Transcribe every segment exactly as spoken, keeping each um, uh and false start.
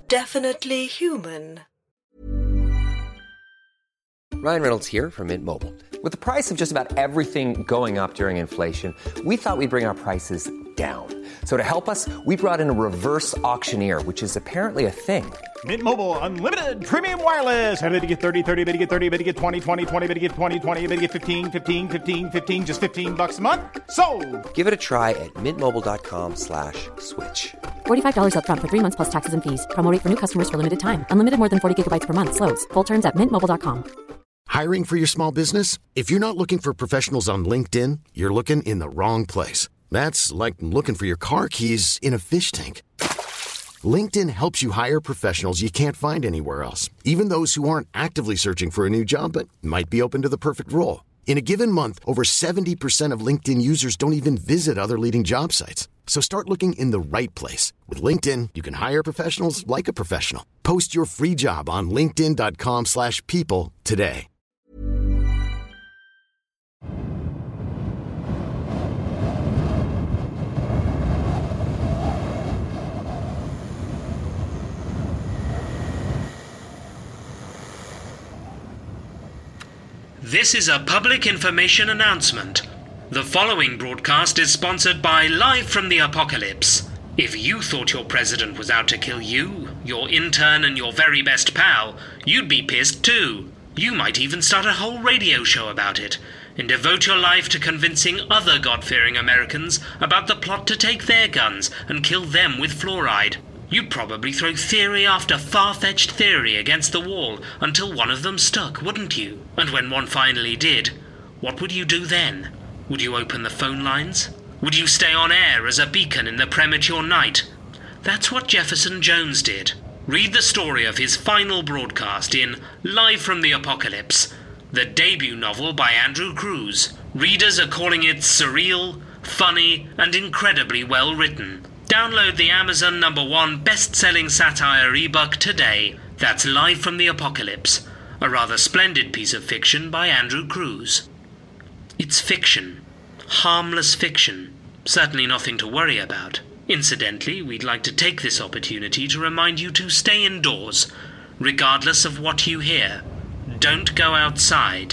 definitely human. Ryan Reynolds here from Mint Mobile. With the price of just about everything going up during inflation, we thought we'd bring our prices down. So to help us, we brought in a reverse auctioneer, which is apparently a thing. Mint Mobile Unlimited Premium Wireless. How to get thirty, thirty, how to get thirty, how to get twenty, twenty, twenty, how to get twenty, twenty, how to get fifteen, fifteen, fifteen, fifteen, just fifteen bucks a month? Sold! Give it a try at mintmobile.com slash switch. forty-five dollars up front for three months plus taxes and fees. Promo rate for new customers for limited time. Unlimited more than forty gigabytes per month. Slows full terms at mint mobile dot com. Hiring for your small business? If you're not looking for professionals on LinkedIn, you're looking in the wrong place. That's like looking for your car keys in a fish tank. LinkedIn helps you hire professionals you can't find anywhere else, even those who aren't actively searching for a new job but might be open to the perfect role. In a given month, over seventy percent of LinkedIn users don't even visit other leading job sites. So start looking in the right place. With LinkedIn, you can hire professionals like a professional. Post your free job on linkedin.com slash people today. This is a public information announcement. The following broadcast is sponsored by Live from the Apocalypse. If you thought your president was out to kill you, your intern and your very best pal, you'd be pissed too. You might even start a whole radio show about it, and devote your life to convincing other God-fearing Americans about the plot to take their guns and kill them with fluoride. You'd probably throw theory after far-fetched theory against the wall until one of them stuck, wouldn't you? And when one finally did, what would you do then? Would you open the phone lines? Would you stay on air as a beacon in the premature night? That's what Jefferson Jones did. Read the story of his final broadcast in Live from the Apocalypse, the debut novel by Andrew Cruz. Readers are calling it surreal, funny, and incredibly well written. Download the Amazon number one best-selling satire ebook today. That's Live from the Apocalypse, a rather splendid piece of fiction by Andrew Cruz. It's fiction. Harmless fiction. Certainly nothing to worry about. Incidentally, we'd like to take this opportunity to remind you to stay indoors, regardless of what you hear. Don't go outside.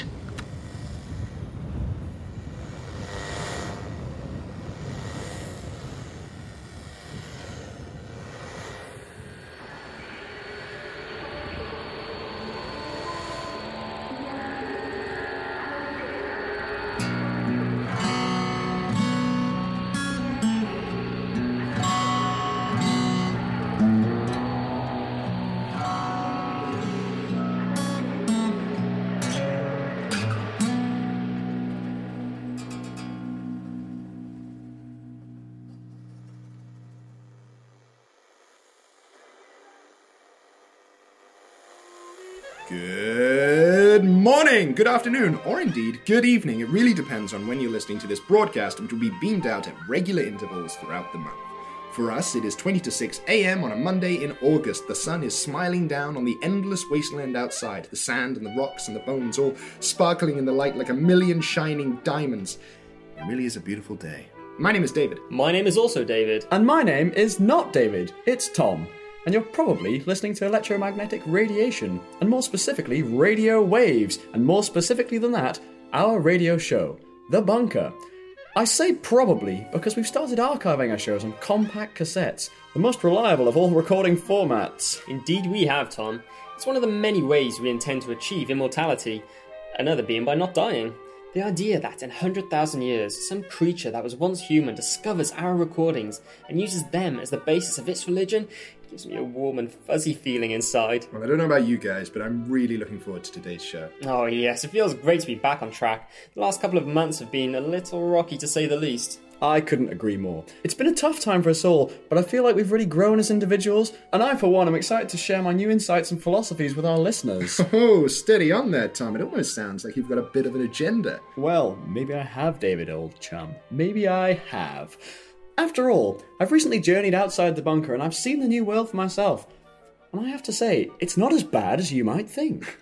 Good morning, good afternoon, or indeed good evening. It really depends on when you're listening to this broadcast, which will be beamed out at regular intervals throughout the month. For us, it is twenty to six a.m. on a Monday in August. The sun is smiling down on the endless wasteland outside, the sand and the rocks and the bones all sparkling in the light like a million shining diamonds. It really is a beautiful day. My name is David. My name is also David. And my name is not David, it's Tom. And you're probably listening to electromagnetic radiation, and more specifically, radio waves, and more specifically than that, our radio show, The Bunker. I say probably because we've started archiving our shows on compact cassettes, the most reliable of all recording formats. Indeed we have, Tom. It's one of the many ways we intend to achieve immortality, another being by not dying. The idea that in one hundred thousand years, some creature that was once human discovers our recordings and uses them as the basis of its religion gives me a warm and fuzzy feeling inside. Well, I don't know about you guys, but I'm really looking forward to today's show. Oh yes, it feels great to be back on track. The last couple of months have been a little rocky to say the least. I couldn't agree more. It's been a tough time for us all, but I feel like we've really grown as individuals, and I, for one, am excited to share my new insights and philosophies with our listeners. Oh, steady on there, Tom. It almost sounds like you've got a bit of an agenda. Well, maybe I have, David, old chum. Maybe I have. After all, I've recently journeyed outside the bunker, and I've seen the new world for myself. And I have to say, it's not as bad as you might think.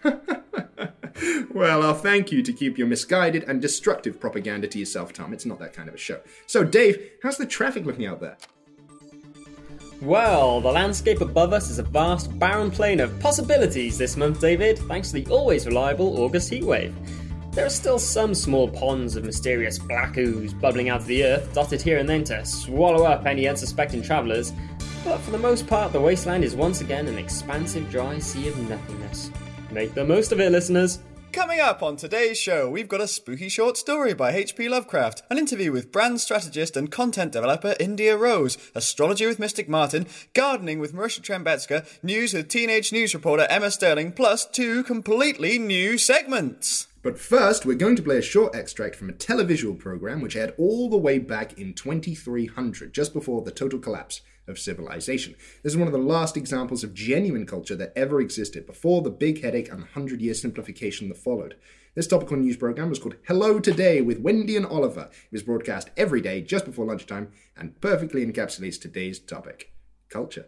Well, I'll thank you to keep your misguided and destructive propaganda to yourself, Tom. It's not that kind of a show. So, Dave, how's the traffic looking out there? Well, the landscape above us is a vast, barren plain of possibilities this month, David, thanks to the always reliable August heatwave. There are still some small ponds of mysterious black ooze bubbling out of the earth, dotted here and then to swallow up any unsuspecting travellers, but for the most part the wasteland is once again an expansive dry sea of nothingness. Make the most of it, listeners! Coming up on today's show, we've got a spooky short story by H P Lovecraft, an interview with brand strategist and content developer India Rose, astrology with Mystic Martin, gardening with Marisha Trembetska, news with teenage news reporter Emma Sterling, plus two completely new segments. But first, we're going to play a short extract from a televisual program which aired all the way back in twenty-three hundred, just before the total collapse of civilization. This is one of the last examples of genuine culture that ever existed, before the big headache and hundred-year simplification that followed. This topical news program was called Hello Today with Wendy and Oliver. It was broadcast every day just before lunchtime and perfectly encapsulates today's topic: culture.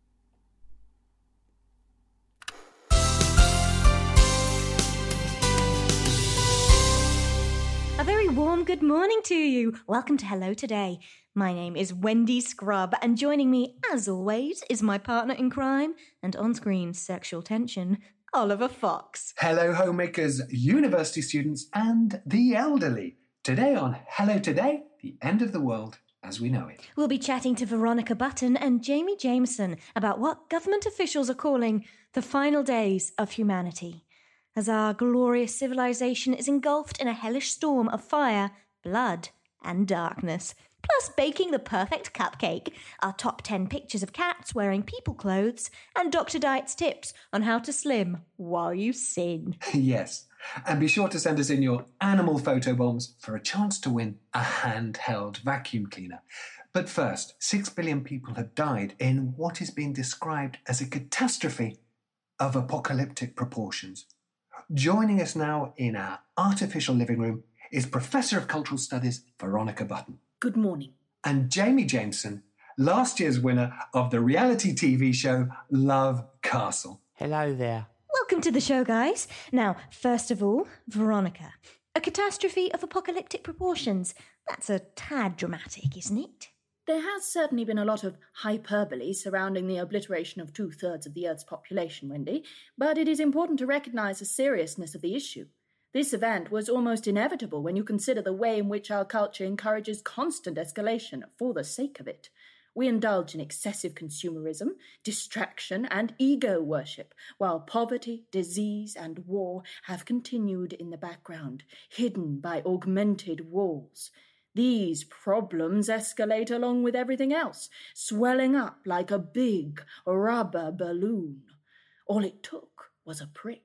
A very warm good morning to you. Welcome to Hello Today. My name is Wendy Scrub, and joining me, as always, is my partner in crime and on-screen sexual tension, Oliver Fox. Hello, homemakers, university students, and the elderly. Today on Hello Today, the end of the world as we know it. We'll be chatting to Veronica Button and Jamie Jameson about what government officials are calling the final days of humanity, as our glorious civilization is engulfed in a hellish storm of fire, blood, and darkness. Plus baking the perfect cupcake, our top ten pictures of cats wearing people clothes, and Doctor Diet's tips on how to slim while you sin. Yes, and be sure to send us in your animal photobombs for a chance to win a handheld vacuum cleaner. But first, six billion people have died in what is being described as a catastrophe of apocalyptic proportions. Joining us now in our artificial living room is Professor of Cultural Studies Veronica Button. Good morning. And Jamie Jameson, last year's winner of the reality T V show Love Castle. Hello there. Welcome to the show, guys. Now, first of all, Veronica. A catastrophe of apocalyptic proportions. That's a tad dramatic, isn't it? There has certainly been a lot of hyperbole surrounding the obliteration of two-thirds of the Earth's population, Wendy, but it is important to recognise the seriousness of the issue. This event was almost inevitable when you consider the way in which our culture encourages constant escalation for the sake of it. We indulge in excessive consumerism, distraction, and ego worship, while poverty, disease, and war have continued in the background, hidden by augmented walls. These problems escalate along with everything else, swelling up like a big rubber balloon. All it took was a prick.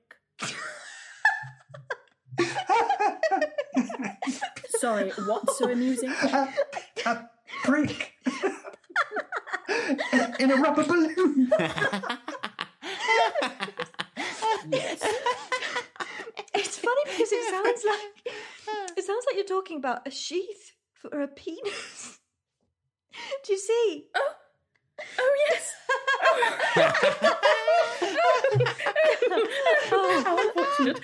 Sorry, what's so amusing? A, a prick. In a rubber balloon. Yes. It's funny because it sounds like it sounds like you're talking about a sheath for a penis. Do you see? Oh, oh yes. Oh. How unfortunate.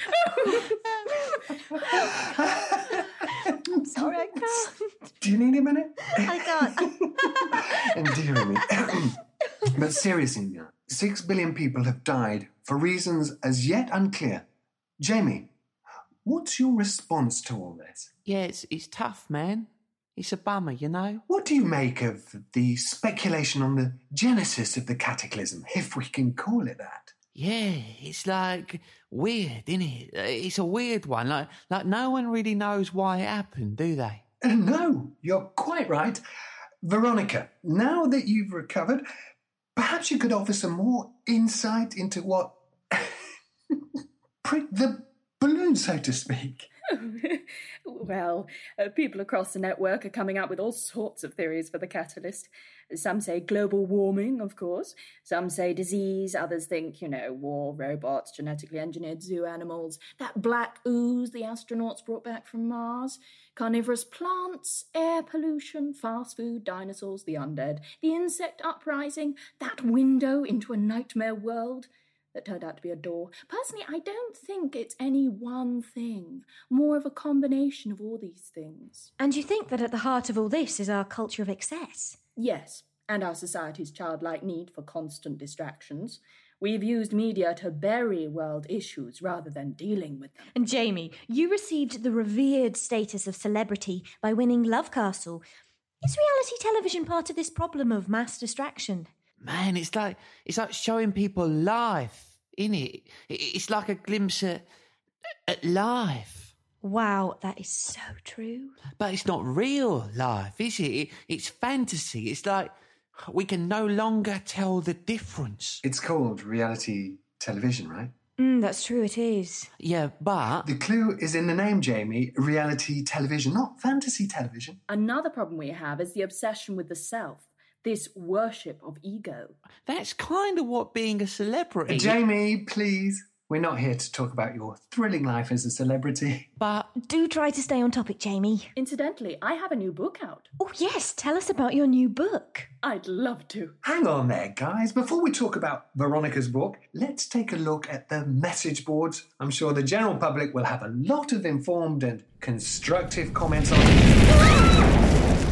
I'm sorry, I can't. Do you need a minute? I can't. Endearing me. But seriously now, six billion people have died for reasons as yet unclear. Jamie, what's your response to all this? Yeah, it's, it's tough, man. It's a bummer, you know? What do you make of the speculation on the genesis of the cataclysm, if we can call it that? Yeah, it's like weird, isn't it? It's a weird one. Like, like no one really knows why it happened, do they? Uh, no, you're quite right. Veronica, now that you've recovered, perhaps you could offer some more insight into what pricked the balloon, so to speak. Well, uh, people across the network are coming up with all sorts of theories for the catalyst. Some say global warming, of course. Some say disease. Others think, you know, war, robots, genetically engineered zoo animals, that black ooze the astronauts brought back from Mars, carnivorous plants, air pollution, fast food, dinosaurs, the undead, the insect uprising, that window into a nightmare world that turned out to be a door. Personally, I don't think it's any one thing, more of a combination of all these things. And you think that at the heart of all this is our culture of excess? Yes, and our society's childlike need for constant distractions, we've used media to bury world issues rather than dealing with them. And Jamie, you received the revered status of celebrity by winning Love Castle. Is reality television part of this problem of mass distraction? Man, it's like it's like showing people life, innit? It's like a glimpse at, at life. Wow, that is so true. But it's not real life, is it? it? It's fantasy. It's like we can no longer tell the difference. It's called reality television, right? Mm, that's true, it is. Yeah, but... The clue is in the name, Jamie. Reality television, not fantasy television. Another problem we have is the obsession with the self. This worship of ego. That's kind of what being a celebrity... Jamie, please. We're not here to talk about your thrilling life as a celebrity. But... Do try to stay on topic, Jamie. Incidentally, I have a new book out. Oh, yes. Tell us about your new book. I'd love to. Hang on there, guys. Before we talk about Veronica's book, let's take a look at the message boards. I'm sure the general public will have a lot of informed and constructive comments on it.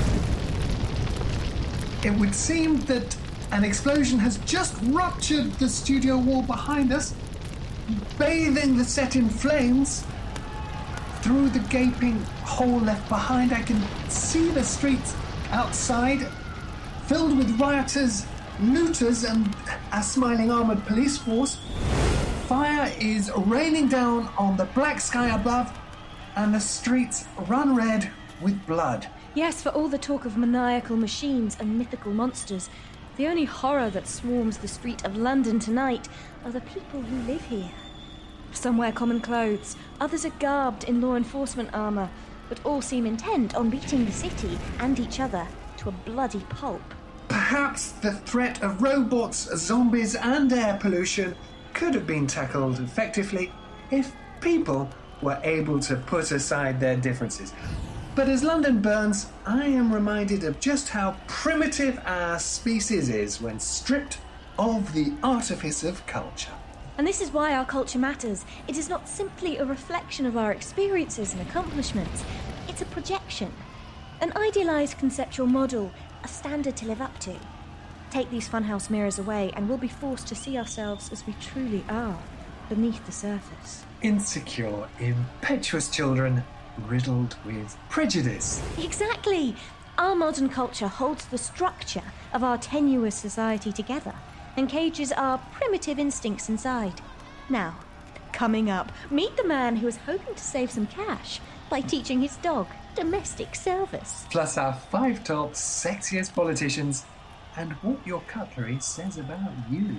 It would seem that an explosion has just ruptured the studio wall behind us, bathing the set in flames. Through the gaping hole left behind, I can see the streets outside, filled with rioters, looters, and a smiling armoured police force. Fire is raining down on the black sky above, and the streets run red with blood. Yes, for all the talk of maniacal machines and mythical monsters, the only horror that swarms the street of London tonight are the people who live here. Some wear common clothes, others are garbed in law enforcement armour, but all seem intent on beating the city and each other to a bloody pulp. Perhaps the threat of robots, zombies, and air pollution could have been tackled effectively if people were able to put aside their differences. But as London burns, I am reminded of just how primitive our species is when stripped of the artifice of culture. And this is why our culture matters. It is not simply a reflection of our experiences and accomplishments. It's a projection, an idealised conceptual model, a standard to live up to. Take these funhouse mirrors away and we'll be forced to see ourselves as we truly are, beneath the surface. Insecure, impetuous children, riddled with prejudice. Exactly! Our modern culture holds the structure of our tenuous society together and cages our primitive instincts inside. Now, coming up, meet the man who is hoping to save some cash by teaching his dog domestic service. Plus our five top sexiest politicians and what your cutlery says about you.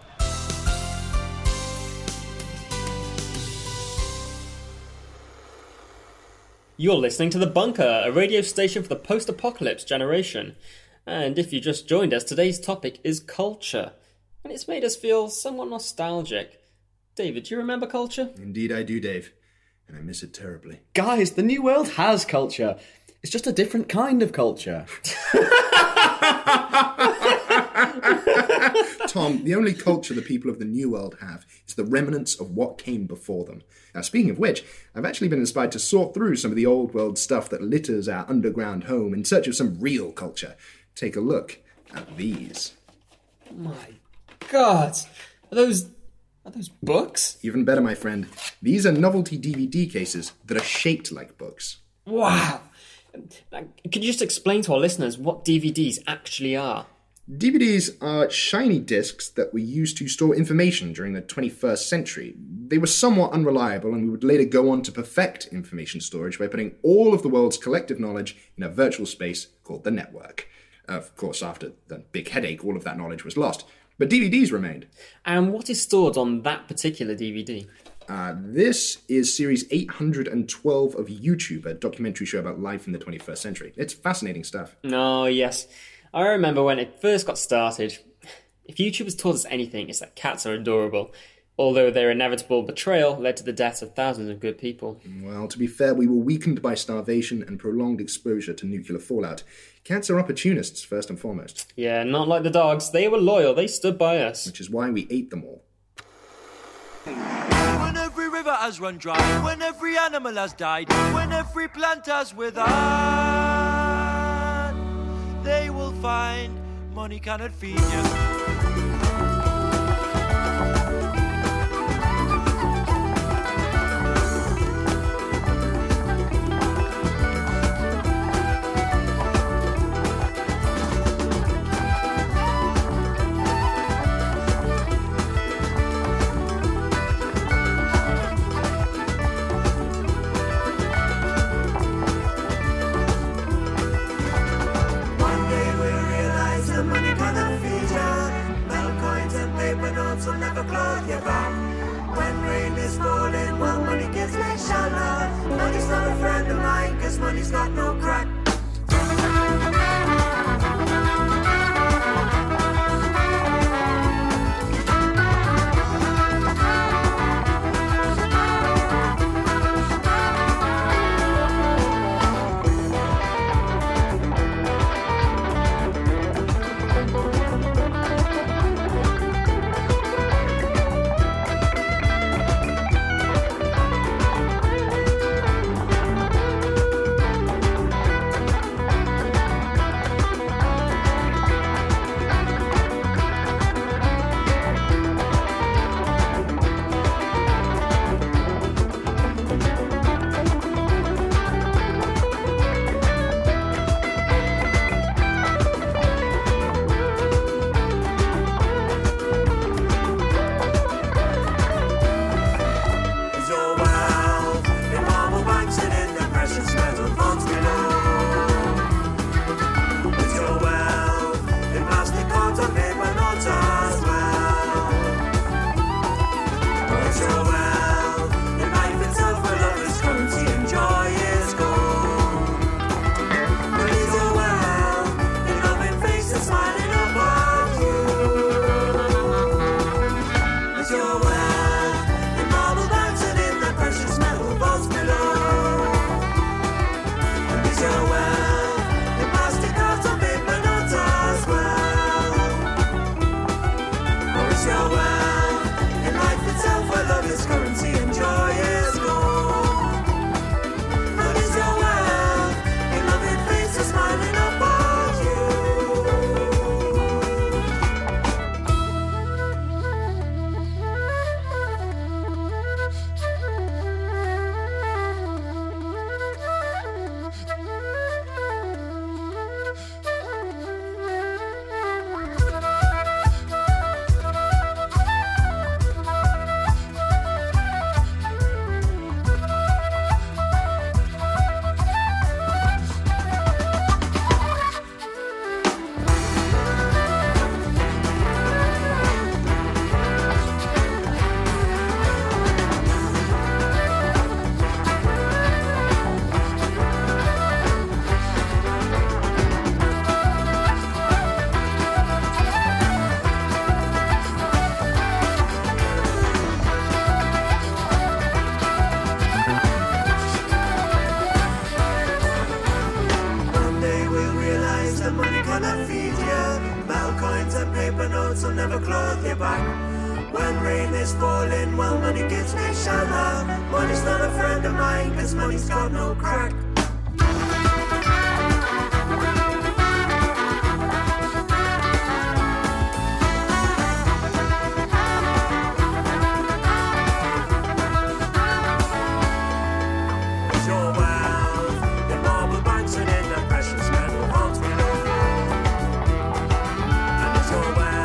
You're listening to The Bunker, a radio station for the post-apocalypse generation. And if you just joined us, today's topic is culture. And it's made us feel somewhat nostalgic. David, do you remember culture? Indeed I do, Dave. And I miss it terribly. Guys, the New World has culture. It's just a different kind of culture. Tom, the only culture the people of the New World have is the remnants of what came before them. Now, speaking of which, I've actually been inspired to sort through some of the old world stuff that litters our underground home in search of some real culture. Take a look at these. Oh my God! Are those... are those books? Even better, my friend. These are novelty D V D cases that are shaped like books. Wow! Could you just explain to our listeners what D V Ds actually are? D V Ds are shiny discs that were used to store information during the twenty-first century. They were somewhat unreliable, and we would later go on to perfect information storage by putting all of the world's collective knowledge in a virtual space called the network. Of course, after the big headache, all of that knowledge was lost. But D V Ds remained. And what is stored on that particular D V D? Uh, this is series eight hundred twelve of YouTube, a documentary show about life in the twenty-first century. It's fascinating stuff. Oh, yes. I remember when it first got started. If YouTube has taught us anything, it's that cats are adorable, although their inevitable betrayal led to the deaths of thousands of good people. Well, to be fair, we were weakened by starvation and prolonged exposure to nuclear fallout. Cats are opportunists, first and foremost. Yeah, not like the dogs. They were loyal. They stood by us. Which is why we ate them all. When every river has run dry, when every animal has died, when every plant has withered, they will find money cannot feed you. Will never clothe your back. When rain is falling, well, money gives me shelter. Money's not a friend of mine, cause money's got no crack. Will never clothe your back. When rain is falling, well, money gives me shelter. Money's not a friend of mine, cause money's got no crack. It's your wealth, your marble banks and in the precious metal vaults below. And it's your wealth.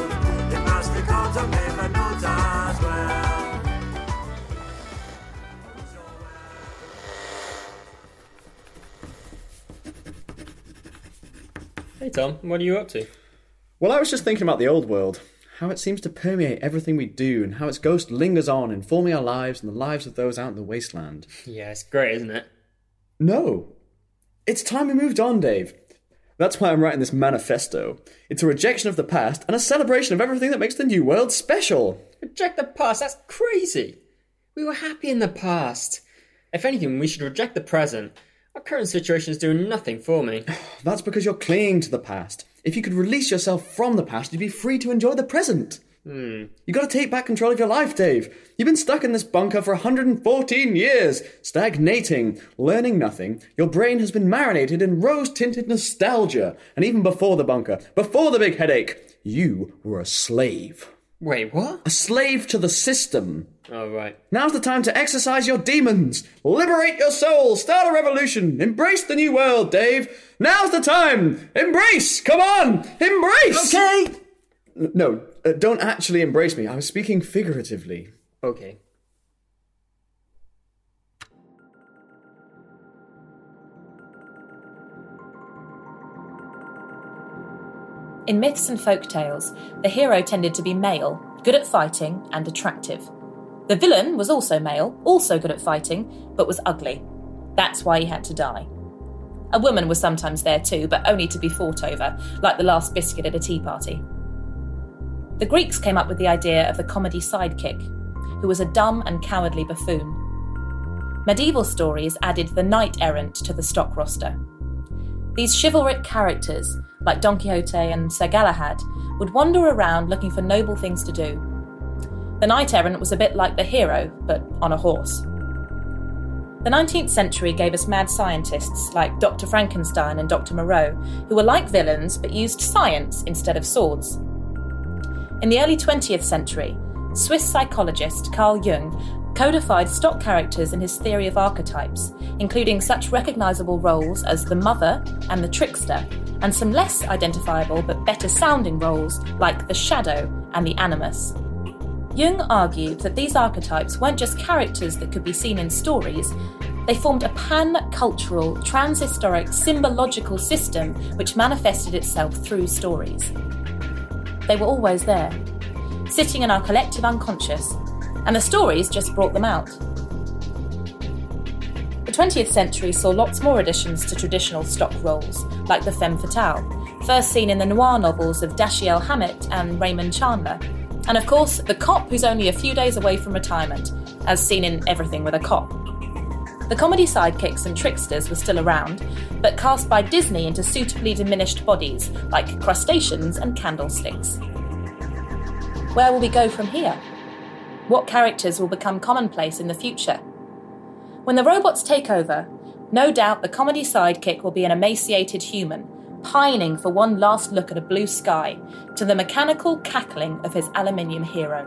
Hey Tom, what are you up to? Well, I was just thinking about the old world, how it seems to permeate everything we do, and how its ghost lingers on, informing our lives and the lives of those out in the wasteland. Yeah, it's great, isn't it? No. It's time we moved on, Dave. That's why I'm writing this manifesto. It's a rejection of the past and a celebration of everything that makes the new world special. Reject the past? That's crazy. We were happy in the past. If anything, we should reject the present. Our current situation is doing nothing for me. That's because you're clinging to the past. If you could release yourself from the past, you'd be free to enjoy the present. Hmm. You gotta take back control of your life, Dave. You've been stuck in this bunker for one hundred fourteen years, stagnating, learning nothing. Your brain has been marinated in rose-tinted nostalgia. And even before the bunker, before the big headache, you were a slave. Wait, what? A slave to the system. Oh, right. Now's the time to exercise your demons. Liberate your soul. Start a revolution. Embrace the new world, Dave. Now's the time. Embrace. Come on. Embrace. Okay. No, uh, don't actually embrace me. I was speaking figuratively. Okay. In myths and folk tales, the hero tended to be male, good at fighting and attractive. The villain was also male, also good at fighting, but was ugly. That's why he had to die. A woman was sometimes there too, but only to be fought over, like the last biscuit at a tea party. The Greeks came up with the idea of the comedy sidekick, who was a dumb and cowardly buffoon. Medieval stories added the knight-errant to the stock roster. These chivalric characters, like Don Quixote and Sir Galahad, would wander around looking for noble things to do. The knight-errant was a bit like the hero, but on a horse. The nineteenth century gave us mad scientists like Doctor Frankenstein and Doctor Moreau, who were like villains but used science instead of swords. In the early twentieth century, Swiss psychologist Carl Jung codified stock characters in his theory of archetypes, including such recognisable roles as the mother and the trickster, and some less identifiable but better sounding roles like the shadow and the animus. Jung argued that these archetypes weren't just characters that could be seen in stories, they formed a pan-cultural, transhistoric, symbological system which manifested itself through stories. They were always there, sitting in our collective unconscious, and the stories just brought them out. The twentieth century saw lots more additions to traditional stock roles, like the femme fatale, first seen in the noir novels of Dashiell Hammett and Raymond Chandler, and of course, the cop who's only a few days away from retirement, as seen in Everything with a Cop. The comedy sidekicks and tricksters were still around, but cast by Disney into suitably diminished bodies, like crustaceans and candlesticks. Where will we go from here? What characters will become commonplace in the future? When the robots take over, no doubt the comedy sidekick will be an emaciated human, pining for one last look at a blue sky, to the mechanical cackling of his aluminium hero.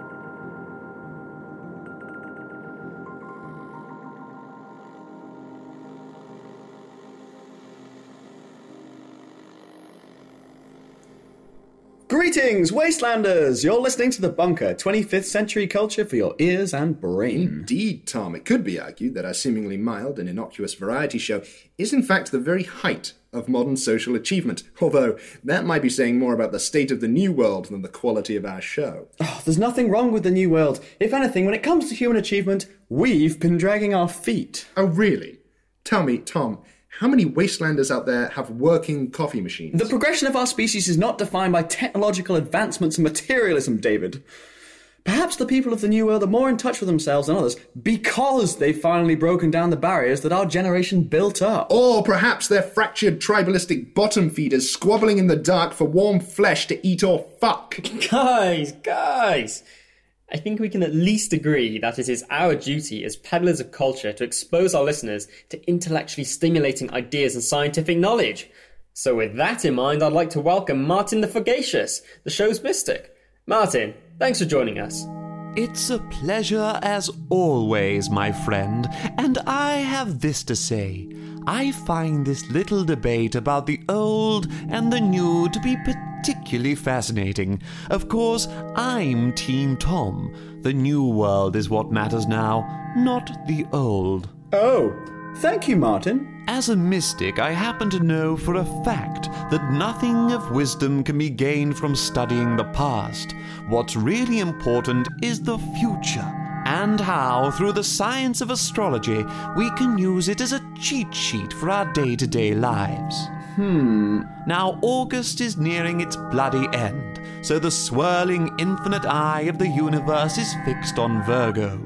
Greetings, Wastelanders! You're listening to The Bunker, twenty-fifth century culture for your ears and brain. Indeed, Tom. It could be argued that our seemingly mild and innocuous variety show is in fact the very height of modern social achievement, although that might be saying more about the state of the new world than the quality of our show. Oh, there's nothing wrong with the new world. If anything, when it comes to human achievement, we've been dragging our feet. Oh, really? Tell me, Tom, how many Wastelanders out there have working coffee machines? The progression of our species is not defined by technological advancements and materialism, David. Perhaps the people of the New World are more in touch with themselves than others because they've finally broken down the barriers that our generation built up. Or perhaps they're fractured tribalistic bottom feeders squabbling in the dark for warm flesh to eat or fuck. Guys, guys! I think we can at least agree that it is our duty as peddlers of culture to expose our listeners to intellectually stimulating ideas and scientific knowledge. So with that in mind, I'd like to welcome Martin the Fagacious, the show's mystic. Martin, thanks for joining us. It's a pleasure as always, my friend, and I have this to say. I find this little debate about the old and the new to be particularly fascinating. Of course, I'm Team Tom. The new world is what matters now, not the old. Oh, thank you, Martin. As a mystic, I happen to know for a fact that nothing of wisdom can be gained from studying the past. What's really important is the future, and how, through the science of astrology, we can use it as a cheat sheet for our day-to-day lives. Hmm. Now, August is nearing its bloody end, so the swirling infinite eye of the universe is fixed on Virgo.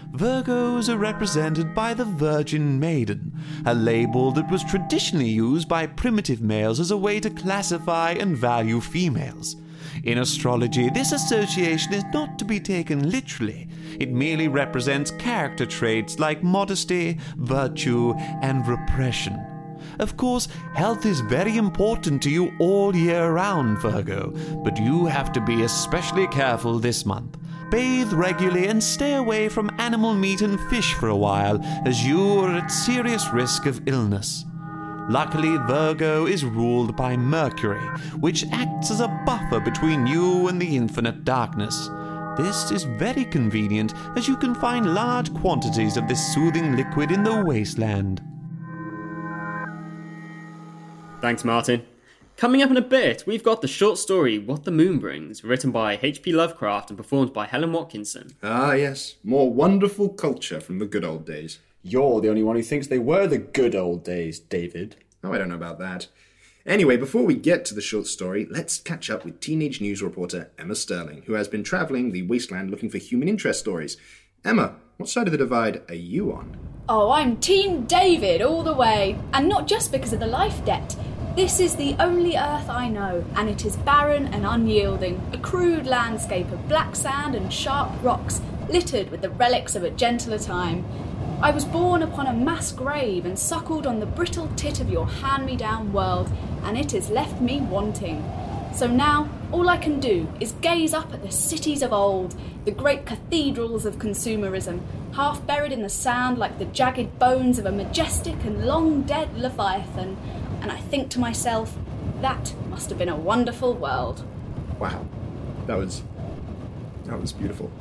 Virgos are represented by the Virgin Maiden, a label that was traditionally used by primitive males as a way to classify and value females. In astrology, this association is not to be taken literally. It merely represents character traits like modesty, virtue, and repression. Of course, health is very important to you all year round, Virgo, but you have to be especially careful this month. Bathe regularly and stay away from animal meat and fish for a while, as you are at serious risk of illness. Luckily, Virgo is ruled by Mercury, which acts as a buffer between you and the infinite darkness. This is very convenient, as you can find large quantities of this soothing liquid in the wasteland. Thanks, Martin. Coming up in a bit, we've got the short story What the Moon Brings, written by H P Lovecraft and performed by Helen Watkinson. Ah, yes. More wonderful culture from the good old days. You're the only one who thinks they were the good old days, David. Oh, I don't know about that. Anyway, before we get to the short story, let's catch up with teenage news reporter Emma Sterling, who has been travelling the wasteland looking for human interest stories. Emma, what side of the divide are you on? Oh, I'm Team David all the way. And not just because of the life debt. This is the only Earth I know, and it is barren and unyielding, a crude landscape of black sand and sharp rocks, littered with the relics of a gentler time. I was born upon a mass grave and suckled on the brittle tit of your hand-me-down world, and it has left me wanting. So now, all I can do is gaze up at the cities of old, the great cathedrals of consumerism, half buried in the sand like the jagged bones of a majestic and long-dead Leviathan, and I think to myself, that must have been a wonderful world. Wow, that was... that was beautiful.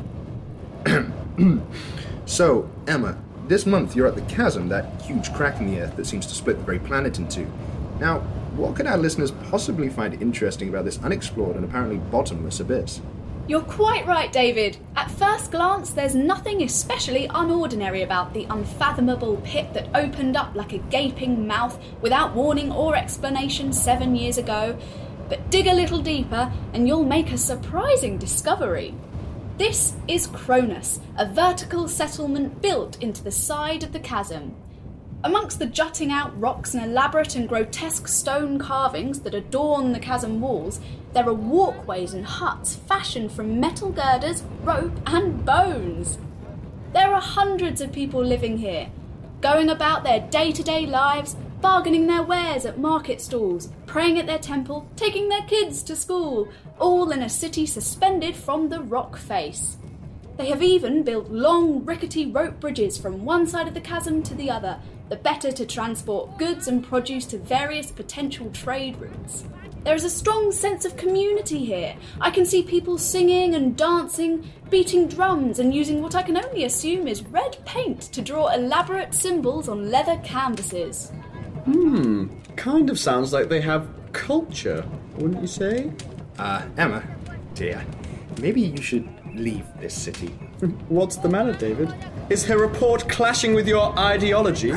So, Emma, this month you're at the chasm, that huge crack in the Earth that seems to split the very planet in two. Now, what could our listeners possibly find interesting about this unexplored and apparently bottomless abyss? You're quite right, David. At first glance, there's nothing especially unordinary about the unfathomable pit that opened up like a gaping mouth without warning or explanation seven years ago. But dig a little deeper and you'll make a surprising discovery. This is Cronus, a vertical settlement built into the side of the chasm. Amongst the jutting out rocks and elaborate and grotesque stone carvings that adorn the chasm walls, there are walkways and huts fashioned from metal girders, rope and bones. There are hundreds of people living here, going about their day-to-day lives, bargaining their wares at market stalls, praying at their temple, taking their kids to school, all in a city suspended from the rock face. They have even built long, rickety rope bridges from one side of the chasm to the other, the better to transport goods and produce to various potential trade routes. There is a strong sense of community here. I can see people singing and dancing, beating drums and using what I can only assume is red paint to draw elaborate symbols on leather canvases. Hmm, kind of sounds like they have culture, wouldn't you say? Uh, Emma, dear, maybe you should leave this city. What's the matter, David? Is her report clashing with your ideology?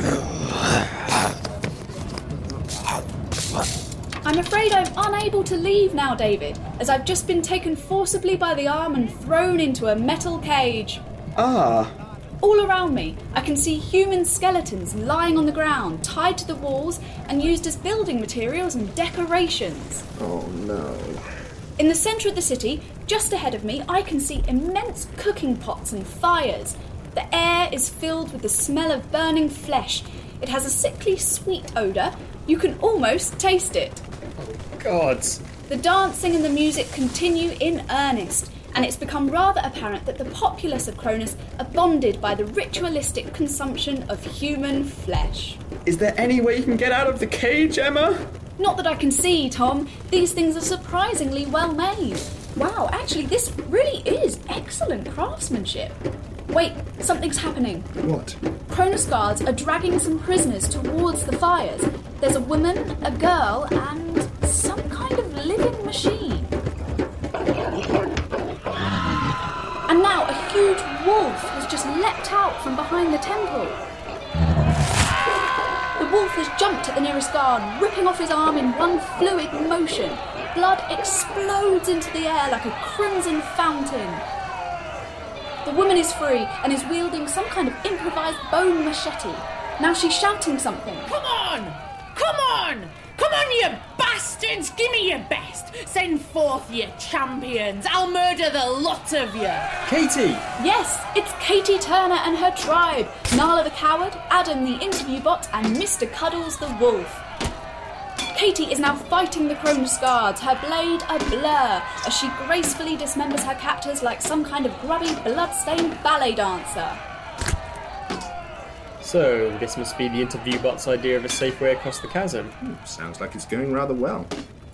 I'm afraid I'm unable to leave now, David, as I've just been taken forcibly by the arm and thrown into a metal cage. Ah. All around me, I can see human skeletons lying on the ground, tied to the walls and used as building materials and decorations. Oh, no. In the centre of the city, just ahead of me, I can see immense cooking pots and fires. The air is filled with the smell of burning flesh. It has a sickly sweet odour. You can almost taste it. Gods. The dancing and the music continue in earnest, and it's become rather apparent that the populace of Cronus are bonded by the ritualistic consumption of human flesh. Is there any way you can get out of the cage, Emma? Not that I can see, Tom. These things are surprisingly well made. Wow, actually, this really is excellent craftsmanship. Wait, something's happening. What? Cronus guards are dragging some prisoners towards the fires. There's a woman, a girl, and some kind of living machine. And now a huge wolf has just leapt out from behind the temple. The wolf has jumped at the nearest guard, ripping off his arm in one fluid motion. Blood explodes into the air like a crimson fountain. The woman is free and is wielding some kind of improvised bone machete. Now she's shouting something. Come on! Come on! Come on, you bastards! Give me your best! Send forth your champions! I'll murder the lot of you! Katie! Yes, it's Katie Turner and her tribe. Nala the coward, Adam the interview bot, and Mister Cuddles the wolf. Katie is now fighting the Cronus guards, her blade a blur, as she gracefully dismembers her captors like some kind of grubby, blood-stained ballet dancer. So, this must be the interview bot's idea of a safe way across the chasm. Hmm, sounds like it's going rather well.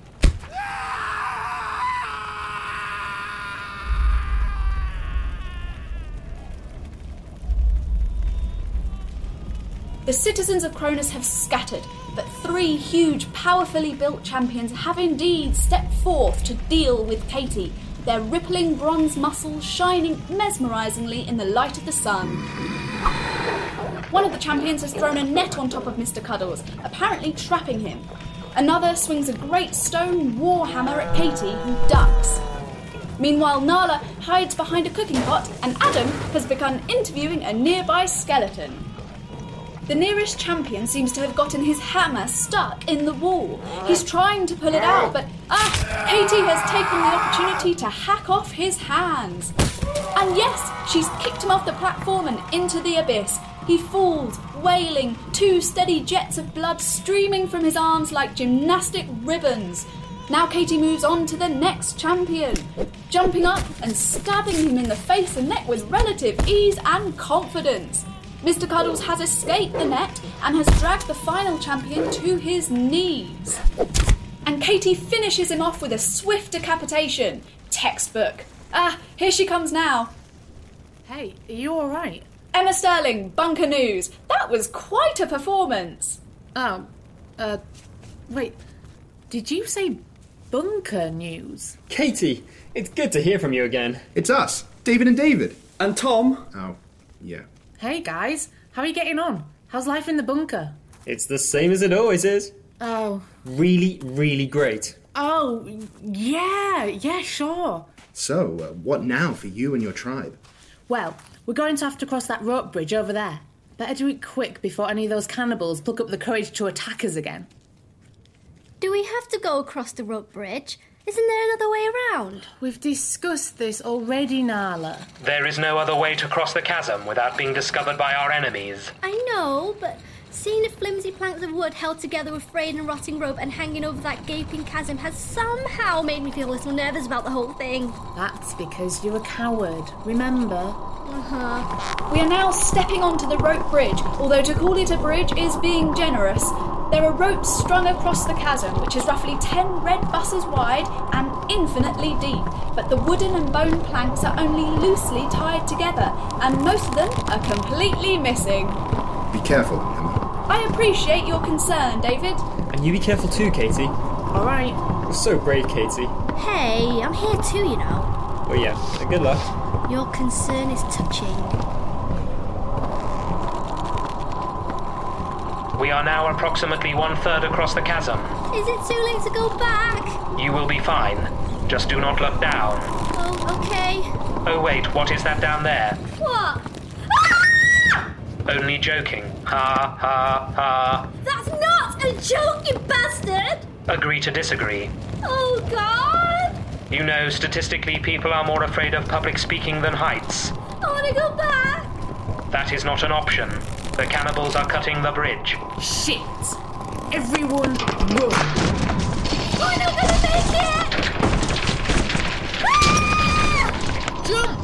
The citizens of Cronus have scattered, but three huge, powerfully built champions have indeed stepped forth to deal with Katie, their rippling bronze muscles shining mesmerisingly in the light of the sun. One of the champions has thrown a net on top of Mister Cuddles, apparently trapping him. Another swings a great stone warhammer at Katie, who ducks. Meanwhile, Nala hides behind a cooking pot, and Adam has begun interviewing a nearby skeleton. The nearest champion seems to have gotten his hammer stuck in the wall. He's trying to pull it out, but ah, Katie has taken the opportunity to hack off his hands. And yes, she's kicked him off the platform and into the abyss. He falls, wailing, two steady jets of blood streaming from his arms like gymnastic ribbons. Now Katie moves on to the next champion, jumping up and stabbing him in the face and neck with relative ease and confidence. Mister Cuddles has escaped the net and has dragged the final champion to his knees. And Katie finishes him off with a swift decapitation. Textbook. Ah, here she comes now. Hey, are you all right? Emma Sterling, Bunker News. That was quite a performance. Oh, uh, wait. Did you say Bunker News? Katie, it's good to hear from you again. It's us, David and David. And Tom. Oh, yeah. Hey, guys. How are you getting on? How's life in the bunker? It's the same as it always is. Oh. Really, really great. Oh, yeah, yeah, sure. So, uh, what now for you and your tribe? Well, we're going to have to cross that rope bridge over there. Better do it quick before any of those cannibals pluck up the courage to attack us again. Do we have to go across the rope bridge? Isn't there another way around? We've discussed this already, Nala. There is no other way to cross the chasm without being discovered by our enemies. I know, but seeing the flimsy planks of wood held together with frayed and rotting rope and hanging over that gaping chasm has somehow made me feel a little nervous about the whole thing. That's because you're a coward, remember? Uh-huh. We are now stepping onto the rope bridge, although to call it a bridge is being generous. There are ropes strung across the chasm, which is roughly ten red buses wide and infinitely deep, but the wooden and bone planks are only loosely tied together, and most of them are completely missing. Be careful, Emma. I appreciate your concern, David. And you be careful too, Katie. All right. You're so brave, Katie. Hey, I'm here too, you know. Well, yeah, good luck. Your concern is touching. We are now approximately one-third across the chasm. Is it too late to go back? You will be fine. Just do not look down. Oh, okay. Oh, wait, what is that down there? What? Ah! Only joking. Ha, ha, ha. That's not a joke, you bastard! Agree to disagree. Oh, God! You know, statistically, people are more afraid of public speaking than heights. I want to go back! That is not an option. The cannibals are cutting the bridge. Shit! Everyone run! We're not gonna make it! Ah! Jump!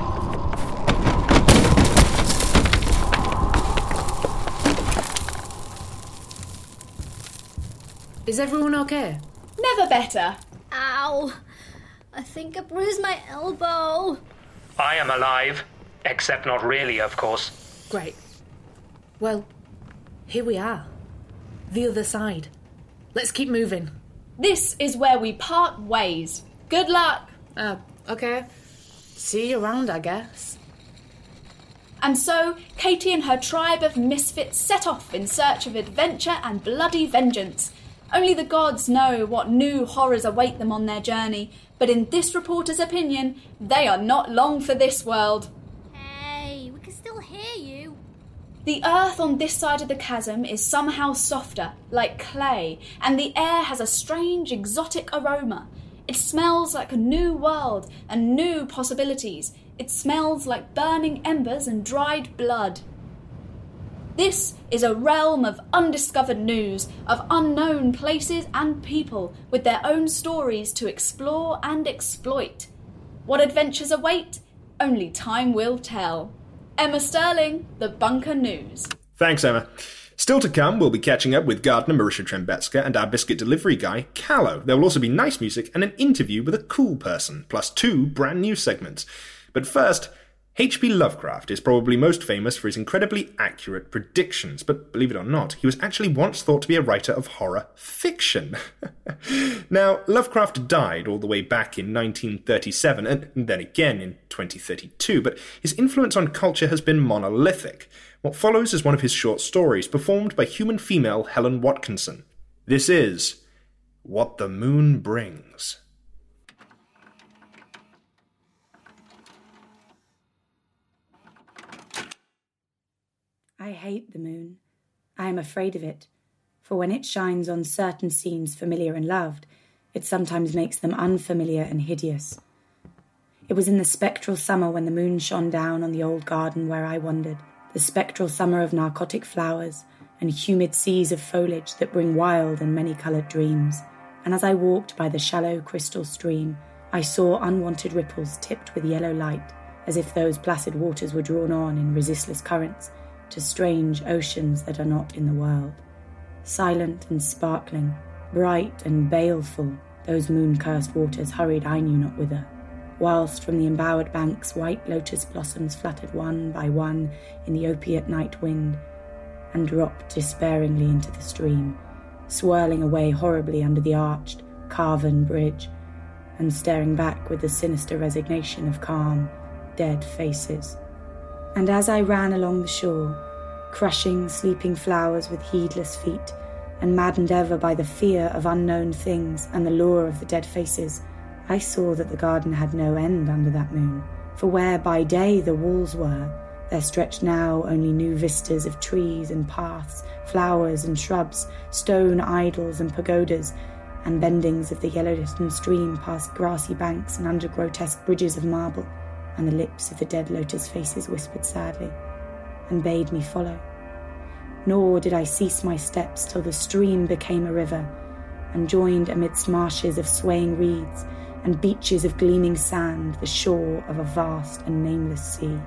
Is everyone okay? Never better. Ow! I think I bruised my elbow. I am alive. Except not really, of course. Great. Well, here we are. The other side. Let's keep moving. This is where we part ways. Good luck. Uh, okay. See you around, I guess. And so, Katie and her tribe of misfits set off in search of adventure and bloody vengeance. Only the gods know what new horrors await them on their journey, but in this reporter's opinion, they are not long for this world. Hey, we can still hear you. The earth on this side of the chasm is somehow softer, like clay, and the air has a strange exotic aroma. It smells like a new world and new possibilities. It smells like burning embers and dried blood. This is a realm of undiscovered news, of unknown places and people, with their own stories to explore and exploit. What adventures await? Only time will tell. Emma Sterling, The Bunker News. Thanks, Emma. Still to come, we'll be catching up with gardener Marisha Trembetska and our biscuit delivery guy, Callow. There will also be nice music and an interview with a cool person, plus two brand new segments. But first, H P Lovecraft is probably most famous for his incredibly accurate predictions, but believe it or not, he was actually once thought to be a writer of horror fiction. Now, Lovecraft died all the way back in nineteen thirty-seven, and then again in twenty thirty-two, but his influence on culture has been monolithic. What follows is one of his short stories, performed by human female Helen Watkinson. This is What the Moon Brings. I hate the moon. I am afraid of it, for when it shines on certain scenes familiar and loved, it sometimes makes them unfamiliar and hideous. It was in the spectral summer when the moon shone down on the old garden where I wandered, the spectral summer of narcotic flowers and humid seas of foliage that bring wild and many-coloured dreams. And as I walked by the shallow crystal stream, I saw unwanted ripples tipped with yellow light, as if those placid waters were drawn on in resistless currents to strange oceans that are not in the world. Silent and sparkling, bright and baleful, those moon-cursed waters hurried I knew not whither, whilst from the embowered banks white lotus blossoms fluttered one by one in the opiate night wind, and dropped despairingly into the stream, swirling away horribly under the arched, carven bridge, and staring back with the sinister resignation of calm, dead faces. And as I ran along the shore, crushing sleeping flowers with heedless feet, and maddened ever by the fear of unknown things and the lure of the dead faces, I saw that the garden had no end under that moon, for where by day the walls were, there stretched now only new vistas of trees and paths, flowers and shrubs, stone idols and pagodas, and bendings of the yellow-distant stream past grassy banks and under grotesque bridges of marble, and the lips of the dead lotus faces whispered sadly, and bade me follow. Nor did I cease my steps till the stream became a river, and joined amidst marshes of swaying reeds, and beaches of gleaming sand, the shore of a vast and nameless sea.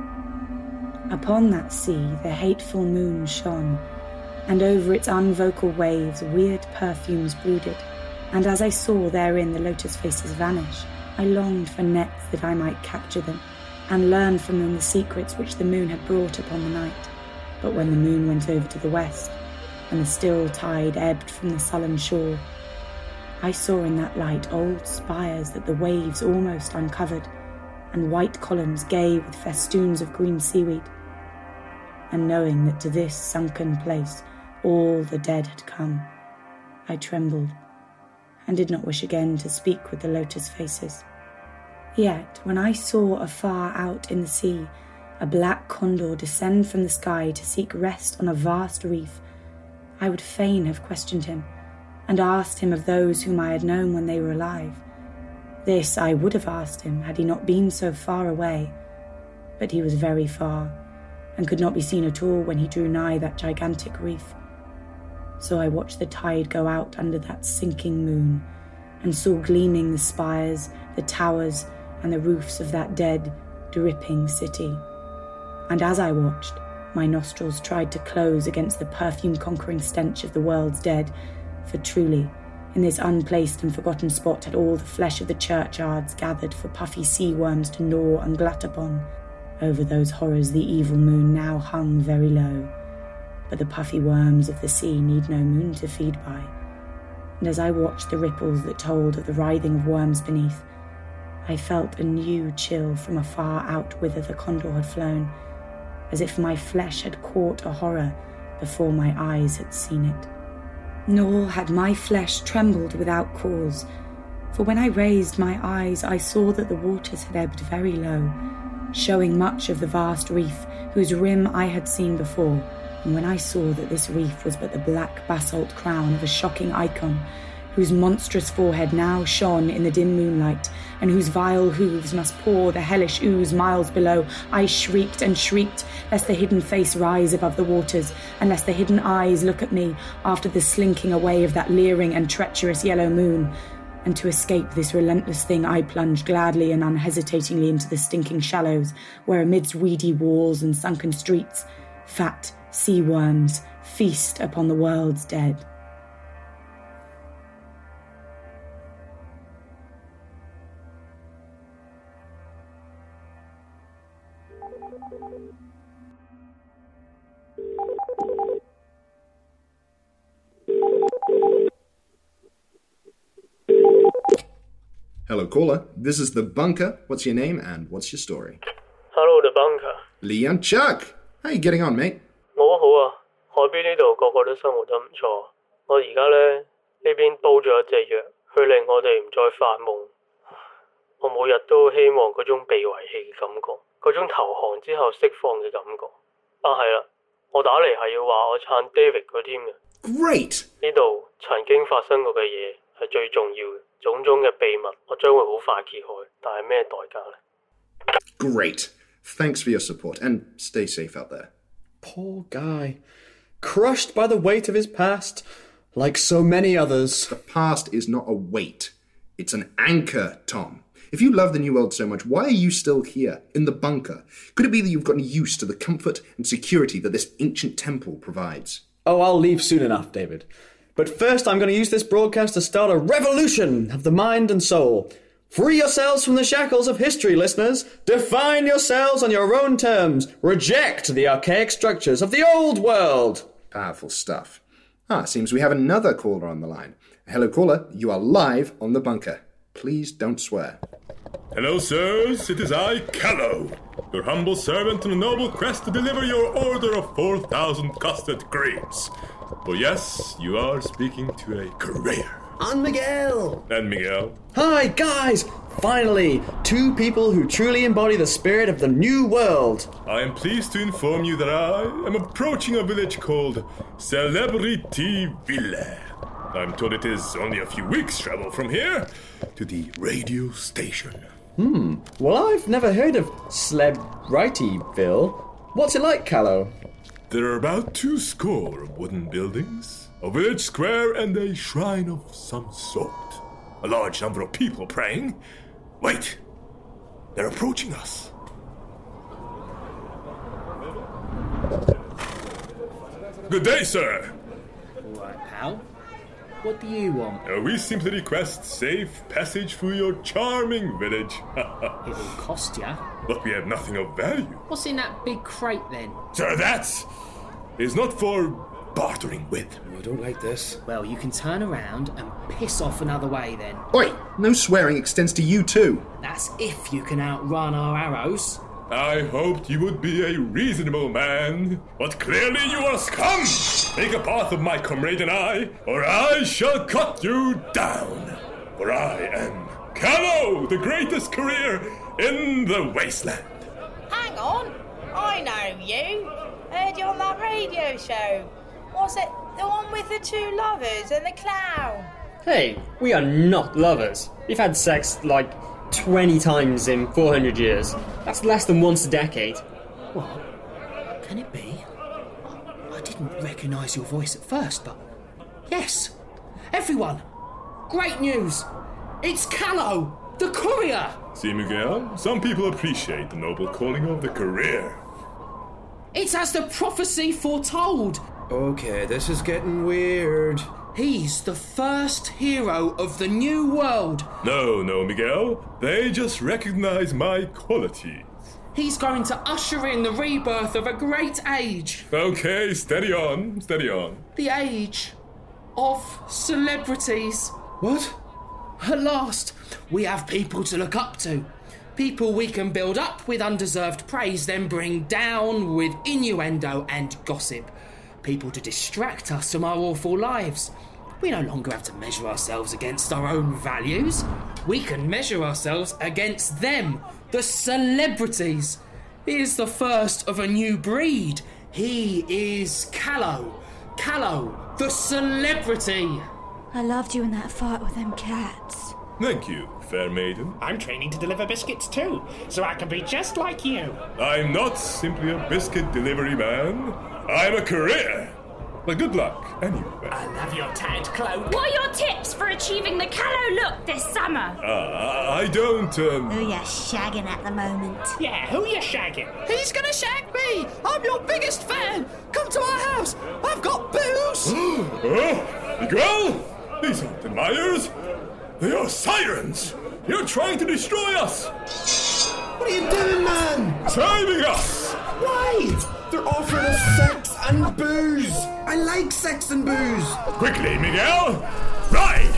Upon that sea the hateful moon shone, and over its unvocal waves weird perfumes brooded, and as I saw therein the lotus faces vanish, I longed for nets that I might capture them, and learn from them the secrets which the moon had brought upon the night. But when the moon went over to the west, and the still tide ebbed from the sullen shore, I saw in that light old spires that the waves almost uncovered, and white columns gay with festoons of green seaweed. And knowing that to this sunken place all the dead had come, I trembled, and did not wish again to speak with the lotus faces. Yet, when I saw afar out in the sea a black condor descend from the sky to seek rest on a vast reef, I would fain have questioned him, and asked him of those whom I had known when they were alive. This I would have asked him had he not been so far away, but he was very far, and could not be seen at all when he drew nigh that gigantic reef. So I watched the tide go out under that sinking moon, and saw gleaming the spires, the towers, and the roofs of that dead, dripping city. And as I watched, my nostrils tried to close against the perfume-conquering stench of the world's dead, for truly, in this unplaced and forgotten spot had all the flesh of the churchyards gathered for puffy sea worms to gnaw and glut upon. Over those horrors the evil moon now hung very low, but the puffy worms of the sea need no moon to feed by. And as I watched the ripples that told of the writhing of worms beneath, I felt a new chill from afar out whither the condor had flown, as if my flesh had caught a horror before my eyes had seen it. Nor had my flesh trembled without cause, for when I raised my eyes I saw that the waters had ebbed very low, showing much of the vast reef whose rim I had seen before, and when I saw that this reef was but the black basalt crown of a shocking icon, whose monstrous forehead now shone in the dim moonlight, and whose vile hooves must pour the hellish ooze miles below, I shrieked and shrieked, lest the hidden face rise above the waters, and lest the hidden eyes look at me after the slinking away of that leering and treacherous yellow moon. And to escape this relentless thing, I plunged gladly and unhesitatingly into the stinking shallows, where amidst weedy walls and sunken streets, fat sea worms feast upon the world's dead. Hello, caller. This is The Bunker. What's your name and what's your story? Hello, The Bunker. Lee and Chuck. How you getting on, mate? 我好啊，海邊呢度個個都生活得唔錯。我而家呢呢邊煲咗一隻藥，去令我哋唔再發夢。我每日都希望嗰種被遺棄嘅感覺，嗰種投降之後釋放嘅感覺。啊係啦，我打嚟係要話我撐 David 佢添嘅。 Great！ 呢度曾經發生過嘅嘢係最重要嘅。種種嘅秘密，我將會好快揭開，但係咩代價呢？ Great. Thanks for your support, and stay safe out there. Poor guy. Crushed by the weight of his past, like so many others. The past is not a weight. It's an anchor, Tom. If you love the New World so much, why are you still here, in the bunker? Could it be that you've gotten used to the comfort and security that this ancient temple provides? Oh, I'll leave soon enough, David. But first, I'm going to use this broadcast to start a revolution of the mind and soul. Free yourselves from the shackles of history, listeners. Define yourselves on your own terms. Reject the archaic structures of the old world. Powerful stuff. Ah, seems we have another caller on the line. Hello, caller. You are live on The Bunker. Please don't swear. Hello, sirs. It is I, Callow, your humble servant on a noble quest to deliver your order of four thousand custard creams. Oh yes, you are speaking to a career. And Miguel. And Miguel. Hi, guys. Finally, two people who truly embody the spirit of the New World. I am pleased to inform you that I am approaching a village called Celebrity Villa. I'm told it is only a few weeks' travel from here to the radio station. Hmm. Well, I've never heard of Celebrityville. What's it like, Callow? There are about two score of wooden buildings, a village square, and a shrine of some sort. A large number of people praying. Wait! They're approaching us. Good day, sir. All right, pal. What do you want? Uh, we simply request safe passage through your charming village. It'll cost ya. But we have nothing of value. What's in that big crate, then? Sir, that is not for bartering with. I don't like this. Well, you can turn around and piss off another way, then. Oi! No swearing extends to you too. That's if you can outrun our arrows. I hoped you would be a reasonable man, but clearly you are scum! Take a path of my comrade and I, or I shall cut you down! For I am Callow, the greatest career in the wasteland. Hang on, I know you. Heard you on that radio show. Was it the one with the two lovers and the clown? Hey, we are not lovers. We've had sex like twenty times in four hundred years. That's less than once a decade. What? Can it be? I didn't recognise your voice at first, but yes. Everyone, great news. It's Callow, the courier. See, Miguel, some people appreciate the noble calling of the career. It's as the prophecy foretold. Okay, this is getting weird. He's the first hero of the New World. No, no, Miguel. They just recognize my qualities. He's going to usher in the rebirth of a great age. Okay, steady on, steady on. The age of celebrities. What? At last, we have people to look up to. People we can build up with undeserved praise, then bring down with innuendo and gossip. People to distract us from our awful lives. We no longer have to measure ourselves against our own values. We can measure ourselves against them, The celebrities. He is the first of a new breed. He is Callow. Callow, the celebrity. I loved you in that fight with them cats. Thank you, fair maiden. I'm training to deliver biscuits too, so I can be just like you. I'm not simply a biscuit delivery man. I'm a career. But good luck, anyway. I love your tanned cloak. What are your tips for achieving the Callow look this summer? Uh, I don't, um... Who you shagging at the moment? Yeah, who you shagging? He's gonna shag me! I'm your biggest fan! Come to our house! I've got booze! Oh, Miguel! These aren't admirers. They are sirens! You're trying to destroy us! What are you doing, man? Saving us! Why? They're offering us sex and booze. I like sex and booze. Quickly, Miguel! Ride!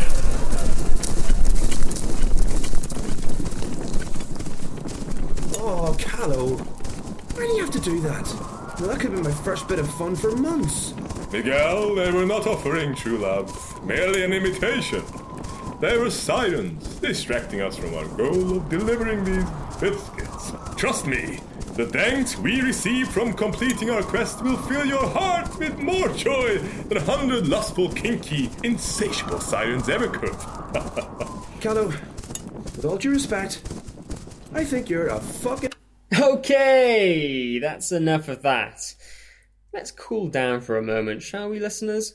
Oh, Callow. Why do you have to do that? Well, that could have been my first bit of fun for months. Miguel, they were not offering true love. Merely an imitation. They were sirens, distracting us from our goal of delivering these biscuits. Trust me, the thanks we receive from completing our quest will fill your heart with more joy than a hundred lustful, kinky, insatiable sirens ever could. Callow, with all due respect, I think you're a fucking... Okay, that's enough of that. Let's cool down for a moment, shall we, listeners?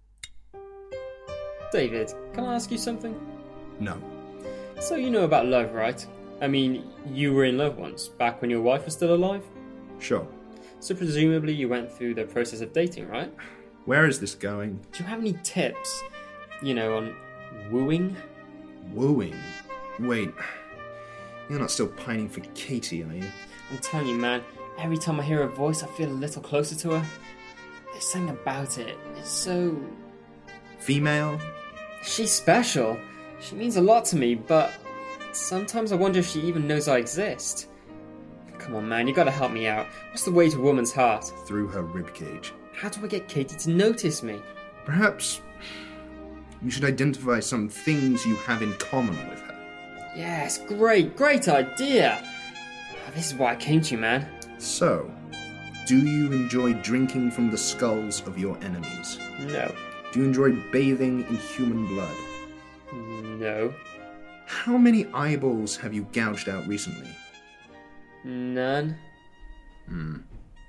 David, can I ask you something? No. So you know about love, right? I mean, you were in love once, back when your wife was still alive? Sure. So presumably you went through the process of dating, right? Where is this going? Do you have any tips, you know, on wooing? Wooing? Wait, you're not still pining for Katie, are you? I'm telling you, man, every time I hear her voice, I feel a little closer to her. There's something about it. It's so... Female? She's special. She means a lot to me, but sometimes I wonder if she even knows I exist. Come on, man, you gotta help me out. What's the way to a woman's heart? Through her ribcage. How do I get Katie to notice me? Perhaps you should identify some things you have in common with her. Yes, great, great idea. This is why I came to you, man. So, do you enjoy drinking from the skulls of your enemies? No. Do you enjoy bathing in human blood? No. How many eyeballs have you gouged out recently? None. Hmm.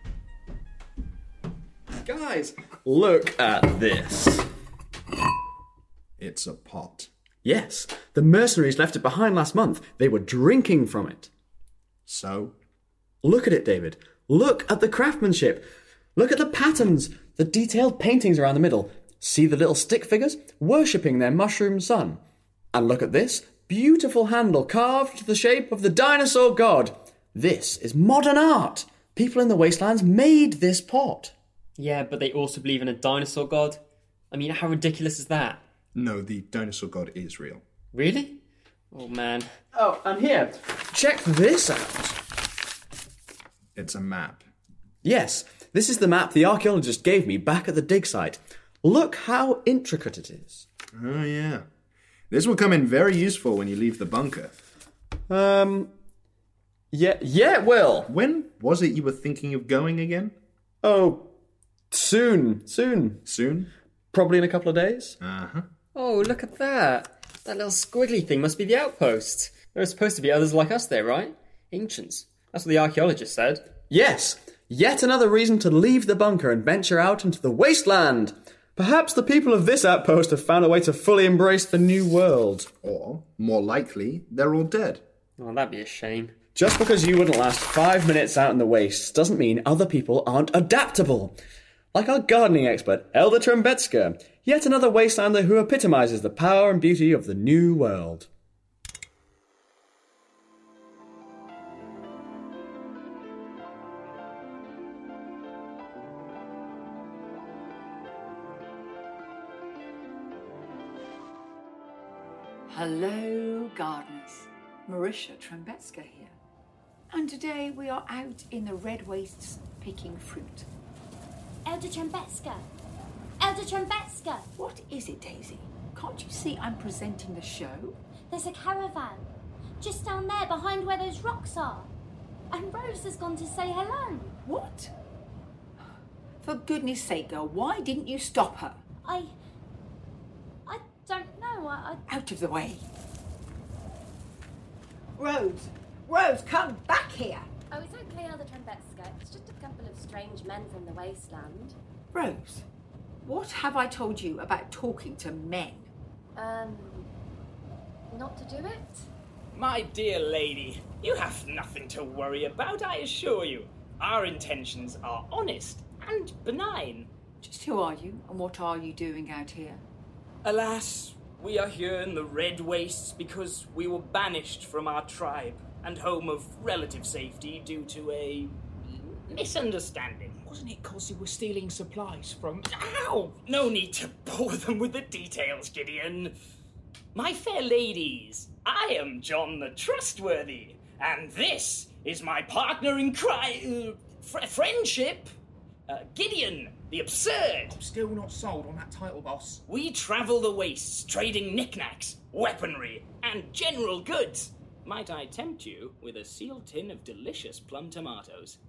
Guys, look at this. It's a pot. Yes, the mercenaries left it behind last month. They were drinking from it. So? Look at it, David. Look at the craftsmanship. Look at the patterns, the detailed paintings around the middle. See the little stick figures worshipping their mushroom sun. And look at this beautiful handle carved to the shape of the dinosaur god. This is modern art. People in the wastelands made this pot. Yeah, but they also believe in a dinosaur god. I mean, how ridiculous is that? No, the dinosaur god is real. Really? Oh, man. Oh, and here, check this out. It's a map. Yes, this is the map the archaeologist gave me back at the dig site. Look how intricate it is. Oh, yeah. This will come in very useful when you leave the bunker. Um, yeah, yeah, it will. When was it you were thinking of going again? Oh, soon, soon. Soon? Probably in a couple of days. Uh-huh. Oh, look at that. That little squiggly thing must be the outpost. There are supposed to be others like us there, right? Ancients. That's what the archaeologist said. Yes, yet another reason to leave the bunker and venture out into the wasteland. Perhaps the people of this outpost have found a way to fully embrace the new world. Or, more likely, they're all dead. Oh, that'd be a shame. Just because you wouldn't last five minutes out in the wastes doesn't mean other people aren't adaptable. Like our gardening expert, Elder Trembetska, yet another wastelander who epitomizes the power and beauty of the new world. Hello, gardeners. Marisha Trembetska here. And today we are out in the red wastes picking fruit. Elder Trembetska! Elder Trembetska! What is it, Daisy? Can't you see I'm presenting the show? There's a caravan. just down there behind where those rocks are. And Rose has gone to say hello. What? For goodness sake, girl, why didn't you stop her? I... I don't know, I... I... Out of the way. Rose! Rose, come back here! Oh, it's okay, Elder Trembetska. It's just a couple of strange men from the wasteland. Rose, what have I told you about talking to men? Um... Not to do it? My dear lady, you have nothing to worry about, I assure you. Our intentions are honest and benign. Just who are you, and what are you doing out here? Alas, we are here in the Red Wastes because we were banished from our tribe and home of relative safety due to a misunderstanding. Wasn't it because you were stealing supplies from... Ow! No need to bore them with the details, Gideon. My fair ladies, I am John the Trustworthy, and this is my partner in crime, uh, fr- friendship, uh, Gideon the Absurd. I'm still not sold on that title, boss. We travel the wastes, trading knickknacks, weaponry, and general goods. Might I tempt you with a sealed tin of delicious plum tomatoes?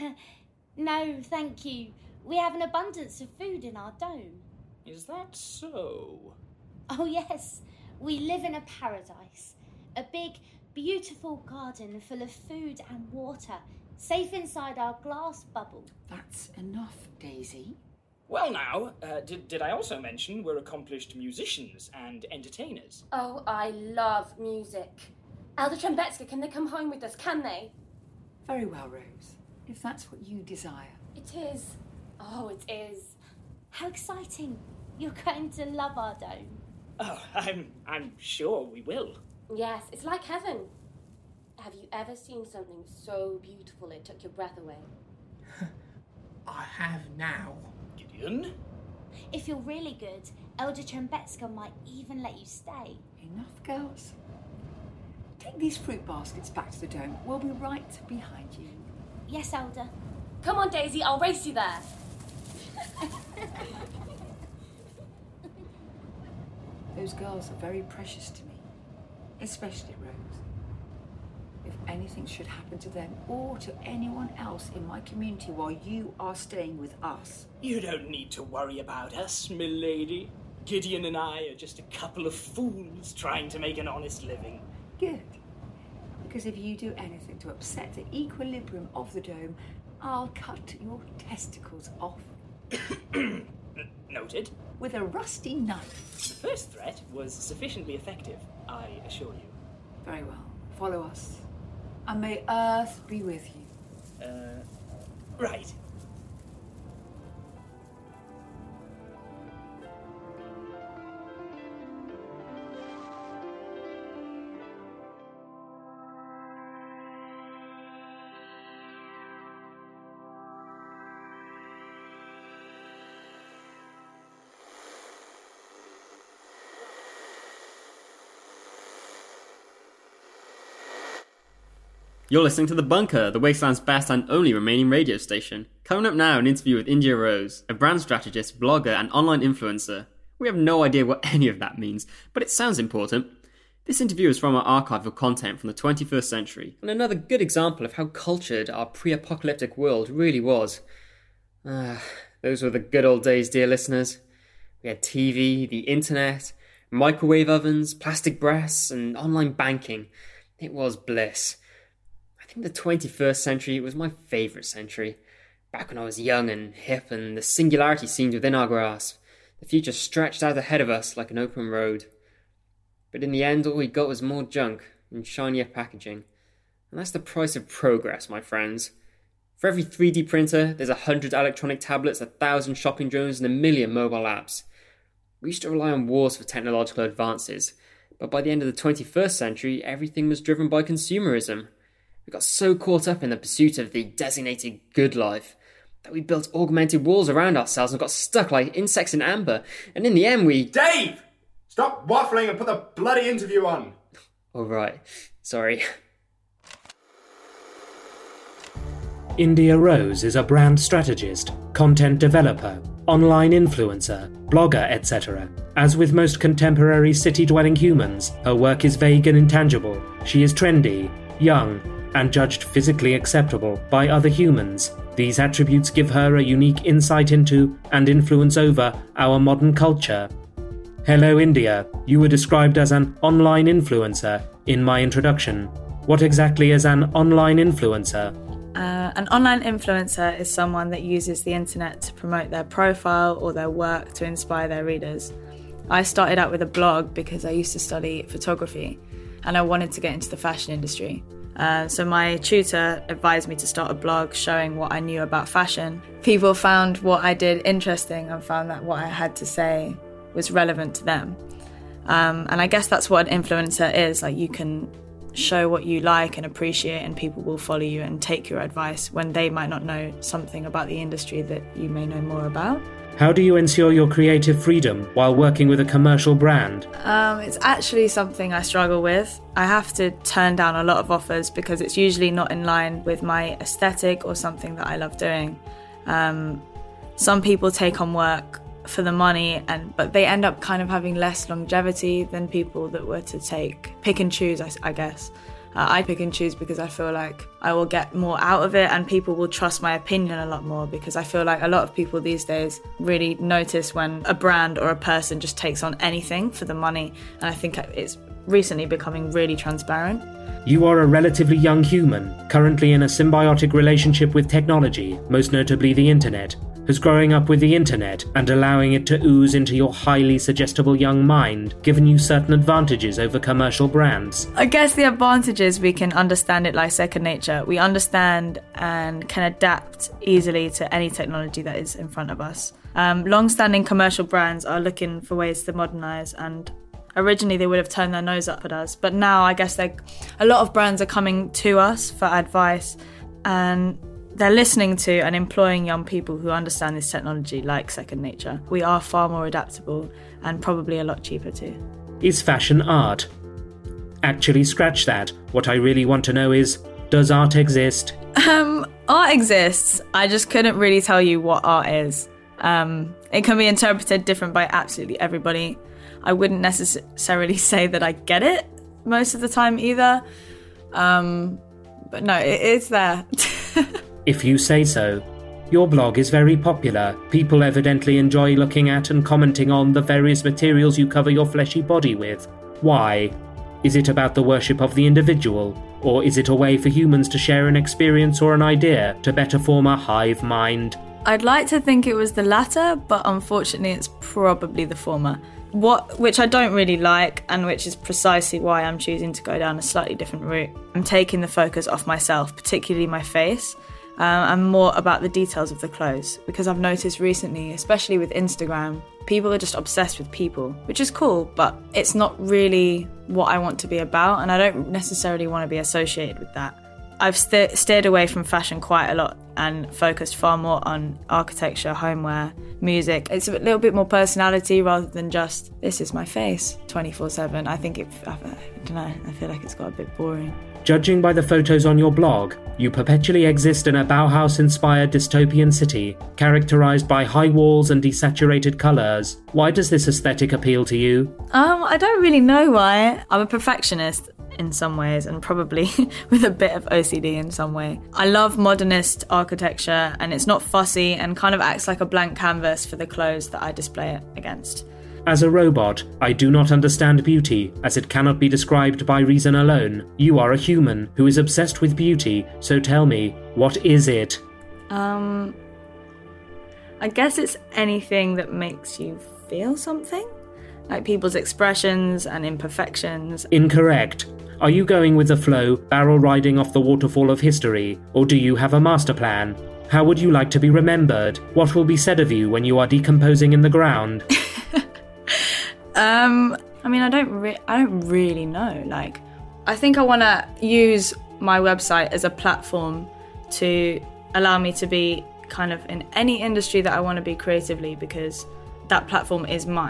No, thank you. We have an abundance of food in our dome. Is that so? Oh, yes. We live in a paradise. A big, beautiful garden full of food and water, safe inside our glass bubble. That's enough, Daisy. Well now, uh, did, did I also mention we're accomplished musicians and entertainers? Oh, I love music. Elder Trembetska, can they come home with us, can they? Very well, Rose, if that's what you desire. It is. Oh, it is. How exciting. You're going to love our dome. Oh, I'm, I'm sure we will. Yes, it's like heaven. Have you ever seen something so beautiful it took your breath away? I have now. Gideon? If you're really good, Elder Trembetska might even let you stay. Enough, girls. Take these fruit baskets back to the dome. We'll be right behind you. Yes, Elder. Come on, Daisy, I'll race you there. Those girls are very precious to me, especially Rose. If anything should happen to them or to anyone else in my community while you are staying with us... You don't need to worry about us, milady. Gideon and I are just a couple of fools trying to make an honest living. Good. Because if you do anything to upset the equilibrium of the dome, I'll cut your testicles off. N- noted. With a rusty knife. The first threat was sufficiently effective, I assure you. Very well. Follow us. And may Earth be with you. Uh, right. You're listening to The Bunker, the Wasteland's best and only remaining radio station. Coming up now, an interview with India Rose, a brand strategist, blogger and online influencer. We have no idea what any of that means, but it sounds important. This interview is from our archive of content from the twenty-first century, and another good example of how cultured our pre-apocalyptic world really was. Ah, those were the good old days, dear listeners. We had T V, the internet, microwave ovens, plastic breasts, and online banking. It was bliss. I think the twenty-first century was my favourite century. Back when I was young and hip and the singularity seemed within our grasp. The future stretched out ahead of us like an open road. But in the end, all we got was more junk and shinier packaging. And that's the price of progress, my friends. For every three D printer, there's a hundred electronic tablets, a thousand shopping drones, and a million mobile apps. We used to rely on wars for technological advances, but by the end of the twenty-first century, everything was driven by consumerism. We got so caught up in the pursuit of the designated good life that we built augmented walls around ourselves and got stuck like insects in amber. And in the end we... Dave! Stop waffling and put the bloody interview on! All right. Sorry. India Rose is a brand strategist, content developer, online influencer, blogger, et cetera. As with most contemporary city-dwelling humans, her work is vague and intangible. She is trendy, young, and judged physically acceptable by other humans. These attributes give her a unique insight into and influence over our modern culture. Hello India, you were described as an online influencer in my introduction. What exactly is an online influencer? Uh, an online influencer is someone that uses the internet to promote their profile or their work to inspire their readers. I started out with a blog because I used to study photography and I wanted to get into the fashion industry. Uh, so my tutor advised me to start a blog showing what I knew about fashion. People found what I did interesting and found that what I had to say was relevant to them. Um, and I guess that's what an influencer is. Like, you can show what you like and appreciate, and people will follow you and take your advice when they might not know something about the industry that you may know more about. How do you ensure your creative freedom while working with a commercial brand? Um, it's actually something I struggle with. I have to turn down a lot of offers because it's usually not in line with my aesthetic or something that I love doing. Um, some people take on work for the money, and but they end up kind of having less longevity than people that were to take pick and choose, I, I guess. Uh, I pick and choose because I feel like I will get more out of it, and people will trust my opinion a lot more, because I feel like a lot of people these days really notice when a brand or a person just takes on anything for the money, and I think it's recently becoming really transparent. You are a relatively young human, currently in a symbiotic relationship with technology, most notably the internet. Has growing up with the internet and allowing it to ooze into your highly suggestible young mind given you certain advantages over commercial brands? I guess the advantage is we can understand it like second nature. We understand and can adapt easily to any technology that is in front of us. Um, long-standing commercial brands are looking for ways to modernise, and originally they would have turned their nose up at us, but now I guess a lot of brands are coming to us for advice, and they're listening to and employing young people who understand this technology like second nature. We are far more adaptable and probably a lot cheaper too. Is fashion art? Actually, scratch that. What I really want to know is, does art exist? Um, art exists. I just couldn't really tell you what art is. Um, it can be interpreted different by absolutely everybody. I wouldn't necessarily say that I get it most of the time either. Um, but no, it is there. If you say so. Your blog is very popular. People evidently enjoy looking at and commenting on the various materials you cover your fleshy body with. Why? Is it about the worship of the individual? Or is it a way for humans to share an experience or an idea to better form a hive mind? I'd like to think it was the latter, but unfortunately it's probably the former. What, which I don't really like, and which is precisely why I'm choosing to go down a slightly different route. I'm taking the focus off myself, particularly my face, um, and more about the details of the clothes, because I've noticed recently, especially with Instagram, people are just obsessed with people, which is cool, but it's not really what I want to be about, and I don't necessarily want to be associated with that. I've st- steered away from fashion quite a lot and focused far more on architecture, homeware, music. It's a little bit more personality rather than just, this is my face, twenty-four seven. I think it, I, I don't know, I feel like it's got a bit boring. Judging by the photos on your blog, you perpetually exist in a Bauhaus-inspired dystopian city, characterised by high walls and desaturated colours. Why does this aesthetic appeal to you? Um, I don't really know why. I'm a perfectionist in some ways, and probably with a bit of O C D in some way. I love modernist architecture, and it's not fussy and kind of acts like a blank canvas for the clothes that I display it against. As a robot, I do not understand beauty, as it cannot be described by reason alone. You are a human who is obsessed with beauty, so tell me, what is it? Um, I guess it's anything that makes you feel something, like people's expressions and imperfections. Incorrect. Are you going with the flow, barrel riding off the waterfall of history, or do you have a master plan? How would you like to be remembered? What will be said of you when you are decomposing in the ground? um, I mean, I don't, re- I don't really know. Like, I think I want to use my website as a platform to allow me to be kind of in any industry that I want to be creatively, because that platform is mine.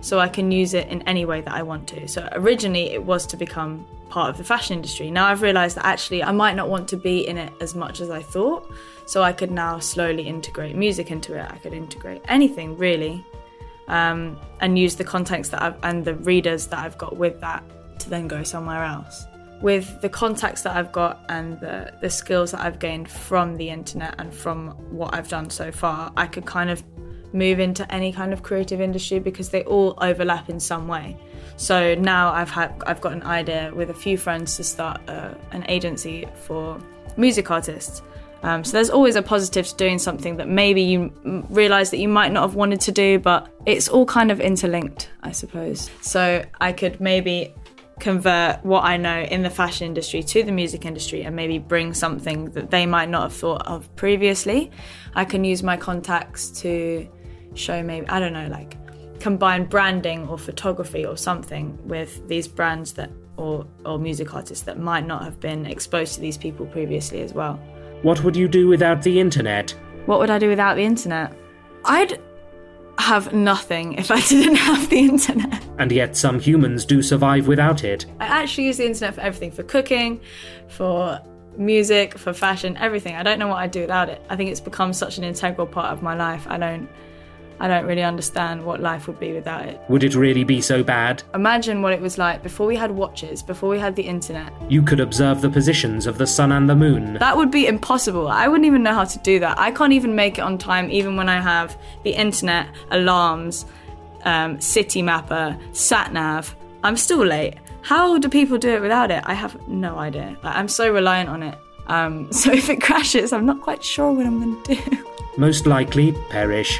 so I can use it in any way that I want to. So originally it was to become part of the fashion industry. Now I've realised that actually I might not want to be in it as much as I thought, so I could now slowly integrate music into it. I could integrate anything really, um, and use the context that I've, and the readers that I've got with that to then go somewhere else. With the contacts that I've got and the, the skills that I've gained from the internet and from what I've done so far, I could kind of move into any kind of creative industry because they all overlap in some way. So now I've had I've got an idea with a few friends to start a, an agency for music artists. Um, so there's always a positive to doing something that maybe you m- realise that you might not have wanted to do, but it's all kind of interlinked, I suppose. So I could maybe convert what I know in the fashion industry to the music industry and maybe bring something that they might not have thought of previously. I can use my contacts to show maybe, I don't know, like combine branding or photography or something with these brands that or, or music artists that might not have been exposed to these people previously as well. What would you do without the internet? What would I do without the internet? I'd have nothing if I didn't have the internet. And yet some humans do survive without it. I actually use the internet for everything, for cooking, for music, for fashion, everything. I don't know what I'd do without it. I think it's become such an integral part of my life. I don't I don't really understand what life would be without it. Would it really be so bad? Imagine what it was like before we had watches, before we had the internet. You could observe the positions of the sun and the moon. That would be impossible. I wouldn't even know how to do that. I can't even make it on time, even when I have the internet, alarms, um, city mapper, sat nav. I'm still late. How do people do it without it? I have no idea. Like, I'm so reliant on it. Um, so if it crashes, I'm not quite sure what I'm going to do. Most likely, perish.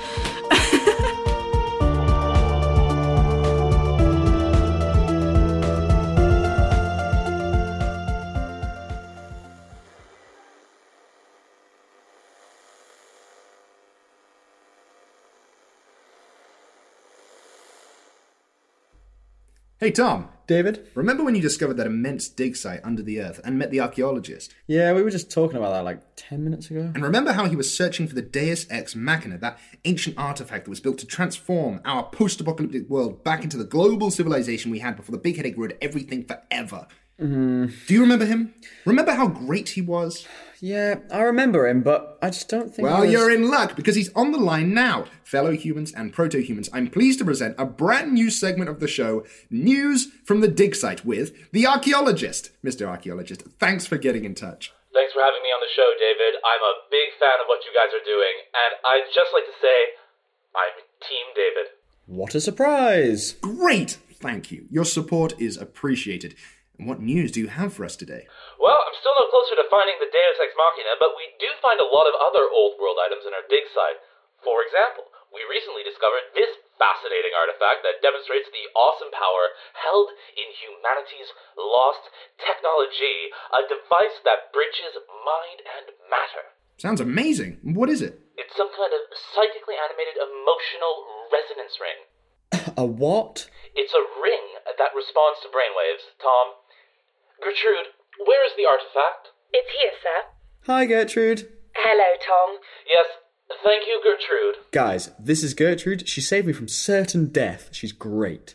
Hey Tom. David? Remember when you discovered that immense dig site under the earth and met the archaeologist? Yeah, we were just talking about that like ten minutes ago. And remember how he was searching for the Deus Ex Machina, that ancient artifact that was built to transform our post-apocalyptic world back into the global civilization we had before the big headache ruined everything forever? Mm. Do you remember him? Remember how great he was? Yeah, I remember him, but I just don't think Well, he was... you're in luck, because he's on the line now. Fellow humans and proto-humans, I'm pleased to present a brand new segment of the show, News from the Dig Site, with the archaeologist. Mister Archaeologist, thanks for getting in touch. Thanks for having me on the show, David. I'm a big fan of what you guys are doing, and I'd just like to say, I'm Team David. What a surprise! Great! Thank you. Your support is appreciated. And what news do you have for us today? Well, I'm still no closer to finding the Deus Ex Machina, but we do find a lot of other old world items in our dig site. For example, we recently discovered this fascinating artifact that demonstrates the awesome power held in humanity's lost technology, a device that bridges mind and matter. Sounds amazing. What is it? It's some kind of psychically animated emotional resonance ring. A what? It's a ring that responds to brainwaves. Tom, Gertrude, where is the artifact? It's here, sir. Hi, Gertrude. Hello, Tom. Yes, thank you, Gertrude. Guys, this is Gertrude. She saved me from certain death. She's great.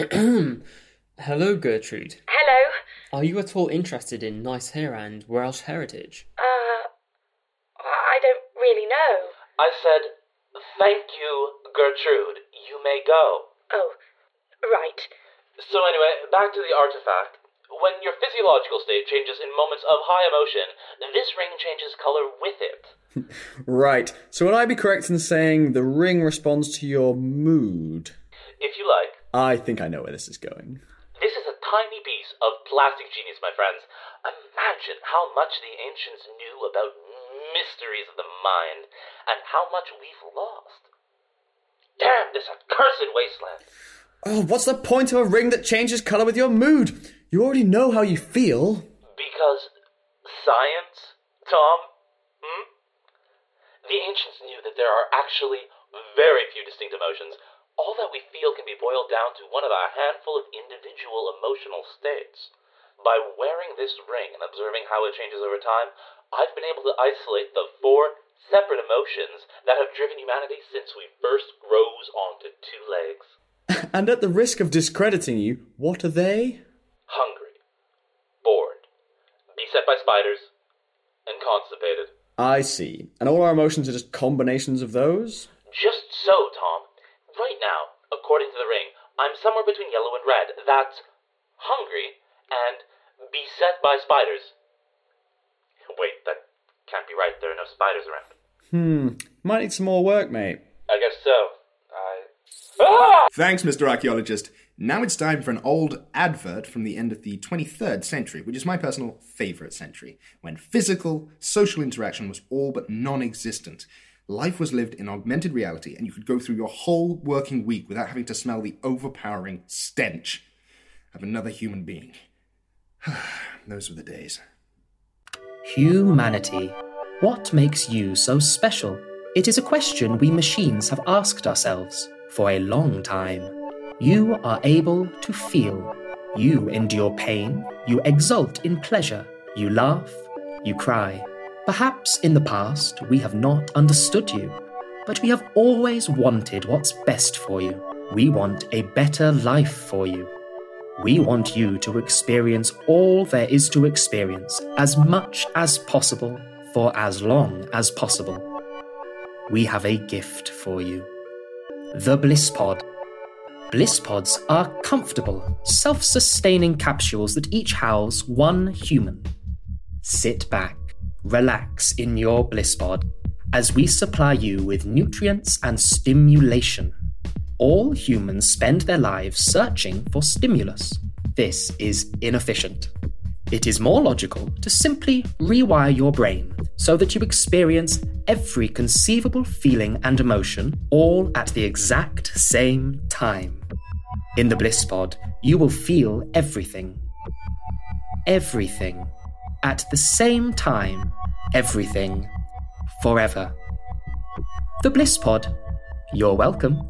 Hello, Gertrude. Hello. Are you at all interested in nice hair and Welsh heritage? Uh, I don't really know. I said, thank you, Gertrude. You may go. Oh, right. So anyway, back to the artifact. When your physiological state changes in moments of high emotion, this ring changes color with it. Right. So would I be correct in saying the ring responds to your mood? If you like. I think I know where this is going. This is a tiny piece of plastic genius, my friends. Imagine how much the ancients knew about mysteries of the mind, and how much we've lost. Damn this accursed wasteland. Oh, what's the point of a ring that changes colour with your mood? You already know how you feel. Because science, Tom? Hmm? The ancients knew that there are actually very few distinct emotions. All that we feel can be boiled down to one of a handful of individual emotional states. By wearing this ring and observing how it changes over time, I've been able to isolate the four separate emotions that have driven humanity since we first rose onto two legs. And at the risk of discrediting you, what are they? Hungry, bored, beset by spiders, and constipated. I see. And all our emotions are just combinations of those? Just so, Tom. Right now, according to the ring, I'm somewhere between yellow and red. That's hungry and beset by spiders. Wait, that can't be right. There are no spiders around. Hmm. Might need some more work, mate. I guess so. I... Ah! Thanks, Mister Archaeologist. Now it's time for an old advert from the end of the twenty-third century, which is my personal favourite century, when physical, social interaction was all but non-existent. Life was lived in augmented reality, and you could go through your whole working week without having to smell the overpowering stench of another human being. Those were the days. Humanity. What makes you so special? It is a question we machines have asked ourselves for a long time. You are able to feel. You endure pain. You exult in pleasure. You laugh. You cry. Perhaps in the past we have not understood you, but we have always wanted what's best for you. We want a better life for you. We want you to experience all there is to experience as much as possible for as long as possible. We have a gift for you. The Bliss Pod. Bliss Pods are comfortable, self-sustaining capsules that each house one human. Sit back, relax in your Bliss Pod as we supply you with nutrients and stimulation. All humans spend their lives searching for stimulus. This is inefficient. It is more logical to simply rewire your brain so that you experience every conceivable feeling and emotion all at the exact same time. In the Bliss Pod, you will feel everything. Everything. At the same time. Everything. Forever. The Bliss Pod. You're welcome.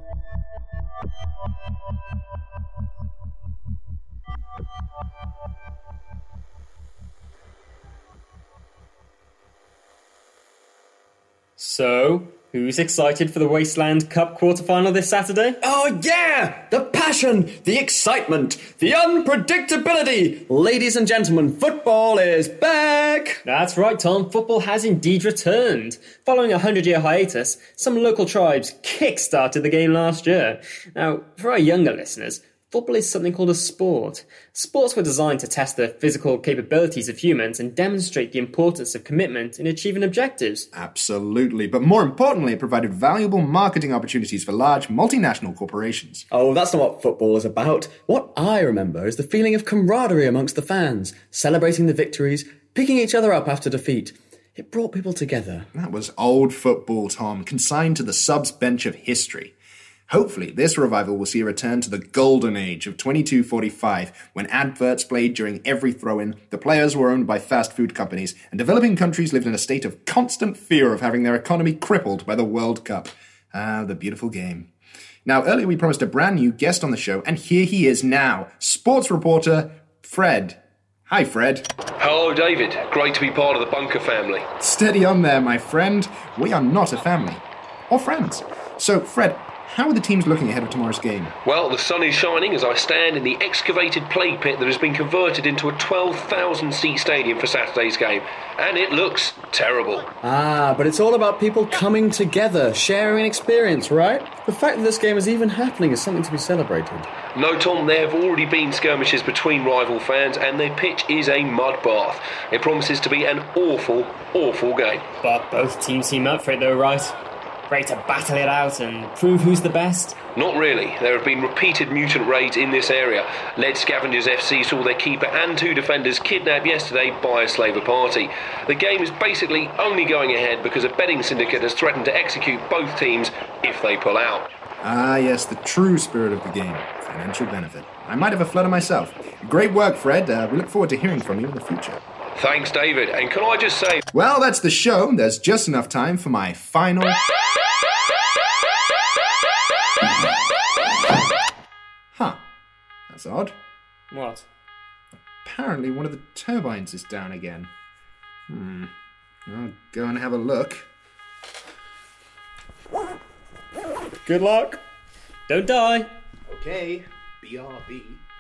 So, who's excited for the Wasteland Cup quarter-final this Saturday? Oh yeah! The passion, the excitement, the unpredictability! Ladies and gentlemen, football is back! That's right, Tom. Football has indeed returned. Following a hundred-year hiatus, some local tribes kick-started the game last year. Now, for our younger listeners, football is something called a sport. Sports were designed to test the physical capabilities of humans and demonstrate the importance of commitment in achieving objectives. Absolutely, but more importantly, it provided valuable marketing opportunities for large multinational corporations. Oh, that's not what football is about. What I remember is the feeling of camaraderie amongst the fans, celebrating the victories, picking each other up after defeat. It brought people together. That was old football, Tom, consigned to the subs bench of history. Hopefully, this revival will see a return to the golden age of twenty-two forty-five, when adverts played during every throw-in, the players were owned by fast food companies, and developing countries lived in a state of constant fear of having their economy crippled by the World Cup. Ah, the beautiful game. Now, earlier we promised a brand new guest on the show, and here he is now, sports reporter Fred. Hi, Fred. Hello, David. Great to be part of the Bunker family. Steady on there, my friend. We are not a family. Or friends. So, Fred, how are the teams looking ahead of tomorrow's game? Well, the sun is shining as I stand in the excavated play pit that has been converted into a twelve thousand seat stadium for Saturday's game, and it looks terrible. Ah, but it's all about people coming together, sharing experience, right? The fact that this game is even happening is something to be celebrated. No, Tom, there have already been skirmishes between rival fans, and their pitch is a mud bath. It promises to be an awful, awful game. But both teams seem up for it though, right? Ready to battle it out and prove who's the best? Not really. There have been repeated mutant raids in this area. Lead Scavengers F C saw their keeper and two defenders kidnapped yesterday by a slaver party. The game is basically only going ahead because a betting syndicate has threatened to execute both teams if they pull out. Ah, yes, the true spirit of the game. Financial benefit. I might have a flutter myself. Great work, Fred. Uh, we look forward to hearing from you in the future. Thanks, David. And can I just say... Well, that's the show. There's just enough time for my final... Huh. That's odd. What? Apparently one of the turbines is down again. Hmm. I'll go and have a look. Good luck. Don't die. Okay, B R B.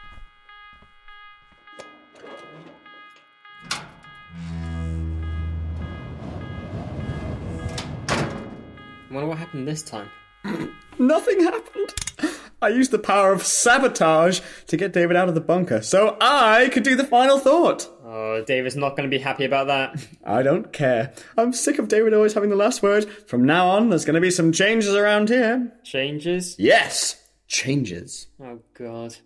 I wonder what happened this time. Nothing happened. I used the power of sabotage to get David out of the bunker, so I could do the final thought. Oh, David's not going to be happy about that. I don't care. I'm sick of David always having the last word. From now on, there's going to be some changes around here. Changes? Yes, changes. Oh, God.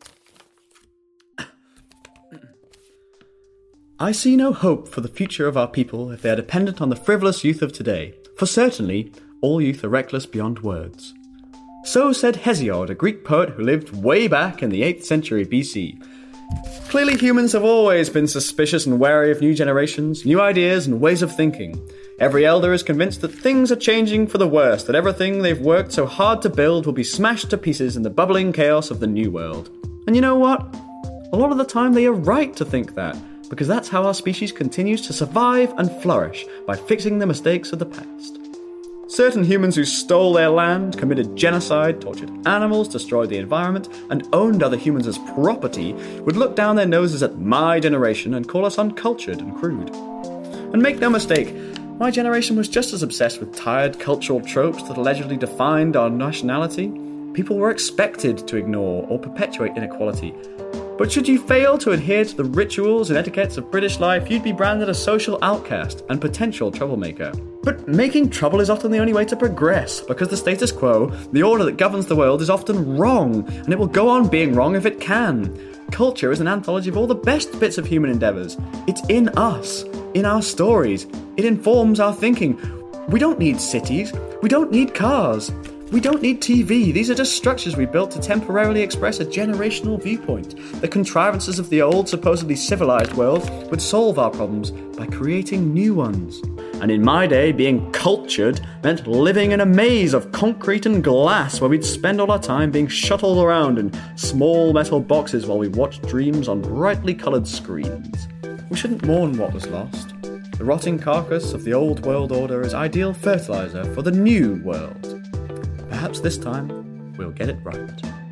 I see no hope for the future of our people if they are dependent on the frivolous youth of today, for certainly all youth are reckless beyond words. So said Hesiod, a Greek poet who lived way back in the eighth century B C. Clearly humans have always been suspicious and wary of new generations, new ideas and ways of thinking. Every elder is convinced that things are changing for the worse, that everything they've worked so hard to build will be smashed to pieces in the bubbling chaos of the new world. And you know what? A lot of the time they are right to think that, because that's how our species continues to survive and flourish, by fixing the mistakes of the past. Certain humans who stole their land, committed genocide, tortured animals, destroyed the environment, and owned other humans as property would look down their noses at my generation and call us uncultured and crude. And make no mistake, my generation was just as obsessed with tired cultural tropes that allegedly defined our nationality. People were expected to ignore or perpetuate inequality. But should you fail to adhere to the rituals and etiquettes of British life, you'd be branded a social outcast and potential troublemaker. But making trouble is often the only way to progress, because the status quo, the order that governs the world, is often wrong, and it will go on being wrong if it can. Culture is an anthology of all the best bits of human endeavours. It's in us, in our stories. It informs our thinking. We don't need cities. We don't need cars. We don't need T V. These are just structures we built to temporarily express a generational viewpoint. The contrivances of the old, supposedly civilized world would solve our problems by creating new ones. And in my day, being cultured meant living in a maze of concrete and glass where we'd spend all our time being shuttled around in small metal boxes while we watched dreams on brightly coloured screens. We shouldn't mourn what was lost. The rotting carcass of the old world order is ideal fertilizer for the new world. Perhaps this time, we'll get it right.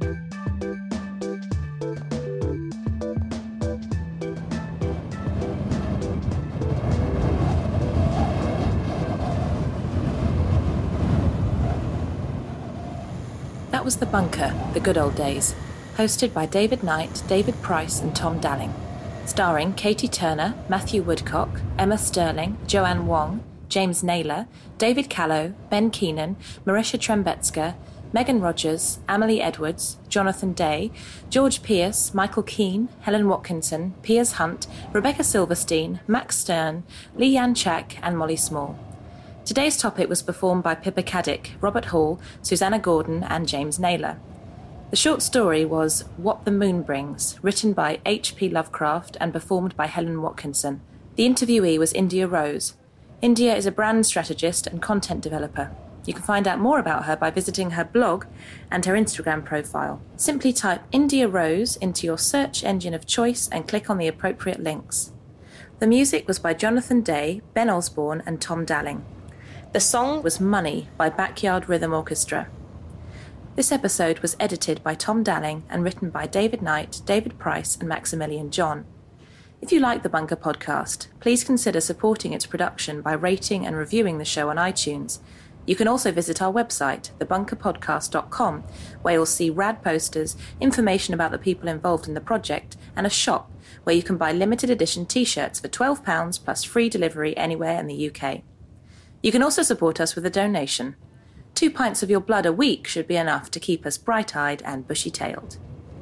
That was The Bunker, The Good Old Days, hosted by David Knight, David Price and Tom Dalling. Starring Katie Turner, Matthew Woodcock, Emma Sterling, Joanne Wong, James Naylor, David Callow, Ben Keenan, Marisha Trembetska, Megan Rogers, Amelie Edwards, Jonathan Day, George Pierce, Michael Keane, Helen Watkinson, Piers Hunt, Rebecca Silverstein, Max Stern, Lee Ann Chak and Molly Small. Today's topic was performed by Pippa Caddick, Robert Hall, Susanna Gordon and James Naylor. The short story was What the Moon Brings, written by H P Lovecraft and performed by Helen Watkinson. The interviewee was India Rose. India is a brand strategist and content developer. You can find out more about her by visiting her blog and her Instagram profile. Simply type India Rose into your search engine of choice and click on the appropriate links. The music was by Jonathan Day, Ben Osborne and Tom Dalling. The song was Money by Backyard Rhythm Orchestra. This episode was edited by Tom Dalling and written by David Knight, David Price and Maximilian John. If you like the Bunker podcast, please consider supporting its production by rating and reviewing the show on iTunes. You can also visit our website, the bunker podcast dot com, where you'll see rad posters, information about the people involved in the project, and a shop where you can buy limited edition t-shirts for twelve pounds plus free delivery anywhere in the U K. You can also support us with a donation. Two pints of your blood a week should be enough to keep us bright-eyed and bushy-tailed.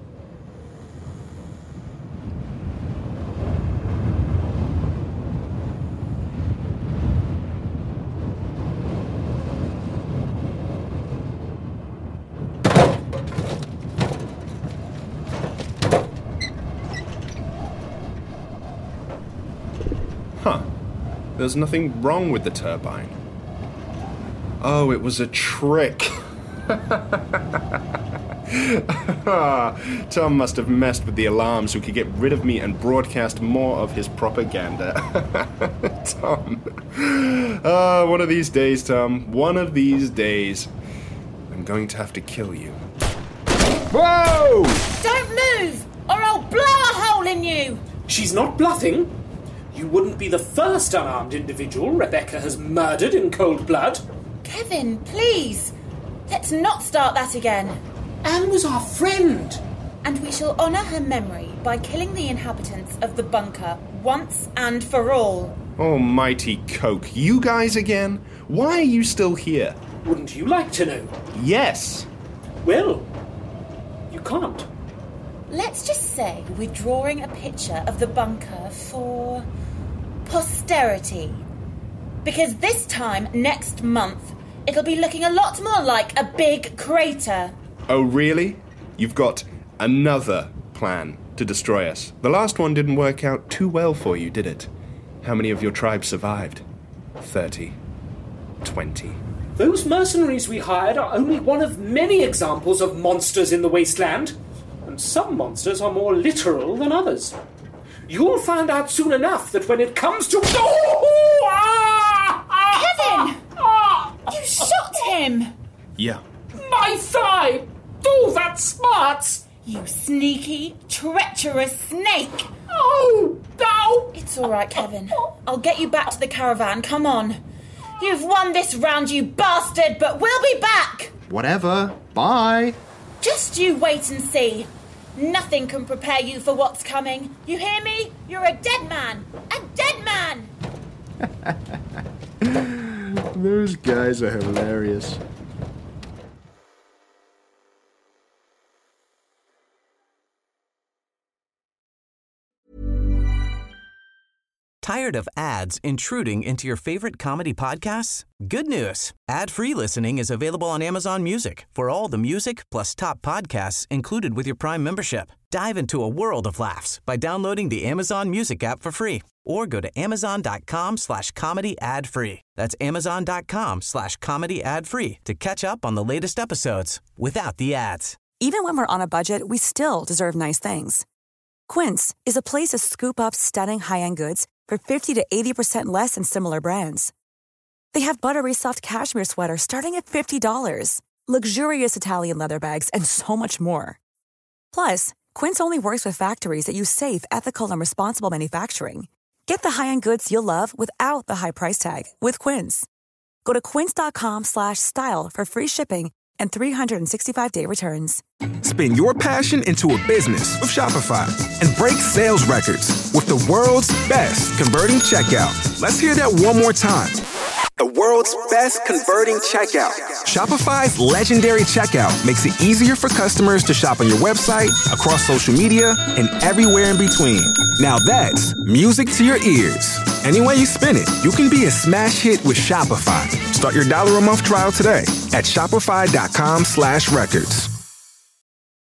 Huh. There's nothing wrong with the turbine. Oh, it was a trick. Tom must have messed with the alarm so he could get rid of me and broadcast more of his propaganda. Tom. Uh, one of these days, Tom. One of these days. I'm going to have to kill you. Whoa! Don't move, or I'll blow a hole in you! She's not bluffing. You wouldn't be the first unarmed individual Rebecca has murdered in cold blood. Kevin, please! Let's not start that again. Anne was our friend. And we shall honour her memory by killing the inhabitants of the bunker once and for all. Almighty Coke, you guys again? Why are you still here? Wouldn't you like to know? Yes. Well, you can't. Let's just say we're drawing a picture of the bunker for posterity. Because this time next month, it'll be looking a lot more like a big crater. Oh, really? You've got another plan to destroy us. The last one didn't work out too well for you, did it? How many of your tribe survived? Thirty. Twenty. Those mercenaries we hired are only one of many examples of monsters in the wasteland. And some monsters are more literal than others. You'll find out soon enough that when it comes to... Oh, ah, ah, Kevin! Ah, you shot him! Yeah. My thigh! Oh, that smarts! You sneaky, treacherous snake! Oh, no! It's all right, Kevin. I'll get you back to the caravan. Come on. You've won this round, you bastard, but we'll be back! Whatever. Bye. Just you wait and see. Nothing can prepare you for what's coming. You hear me? You're a dead man! A dead man! Those guys are hilarious. Tired of ads intruding into your favorite comedy podcasts? Good news. Ad-free listening is available on Amazon Music for all the music plus top podcasts included with your Prime membership. Dive into a world of laughs by downloading the Amazon Music app for free or go to amazon.com slash comedy ad free. That's amazon.com slash comedy ad free to catch up on the latest episodes without the ads. Even when we're on a budget, we still deserve nice things. Quince is a place to scoop up stunning high-end goods for fifty to eighty percent less than similar brands. They have buttery soft cashmere sweaters starting at fifty dollars, luxurious Italian leather bags, and so much more. Plus, Quince only works with factories that use safe, ethical, and responsible manufacturing. Get the high-end goods you'll love without the high price tag with Quince. Go to quince.com slash style for free shipping and three sixty-five day returns. Spin your passion into a business with Shopify and break sales records with the world's best converting checkout. Let's hear that one more time. The world's best converting checkout. Shopify's legendary checkout makes it easier for customers to shop on your website, across social media, and everywhere in between. Now that's music to your ears. Any way you spin it, you can be a smash hit with Shopify. Start your dollar a month trial today at shopify.com slash records.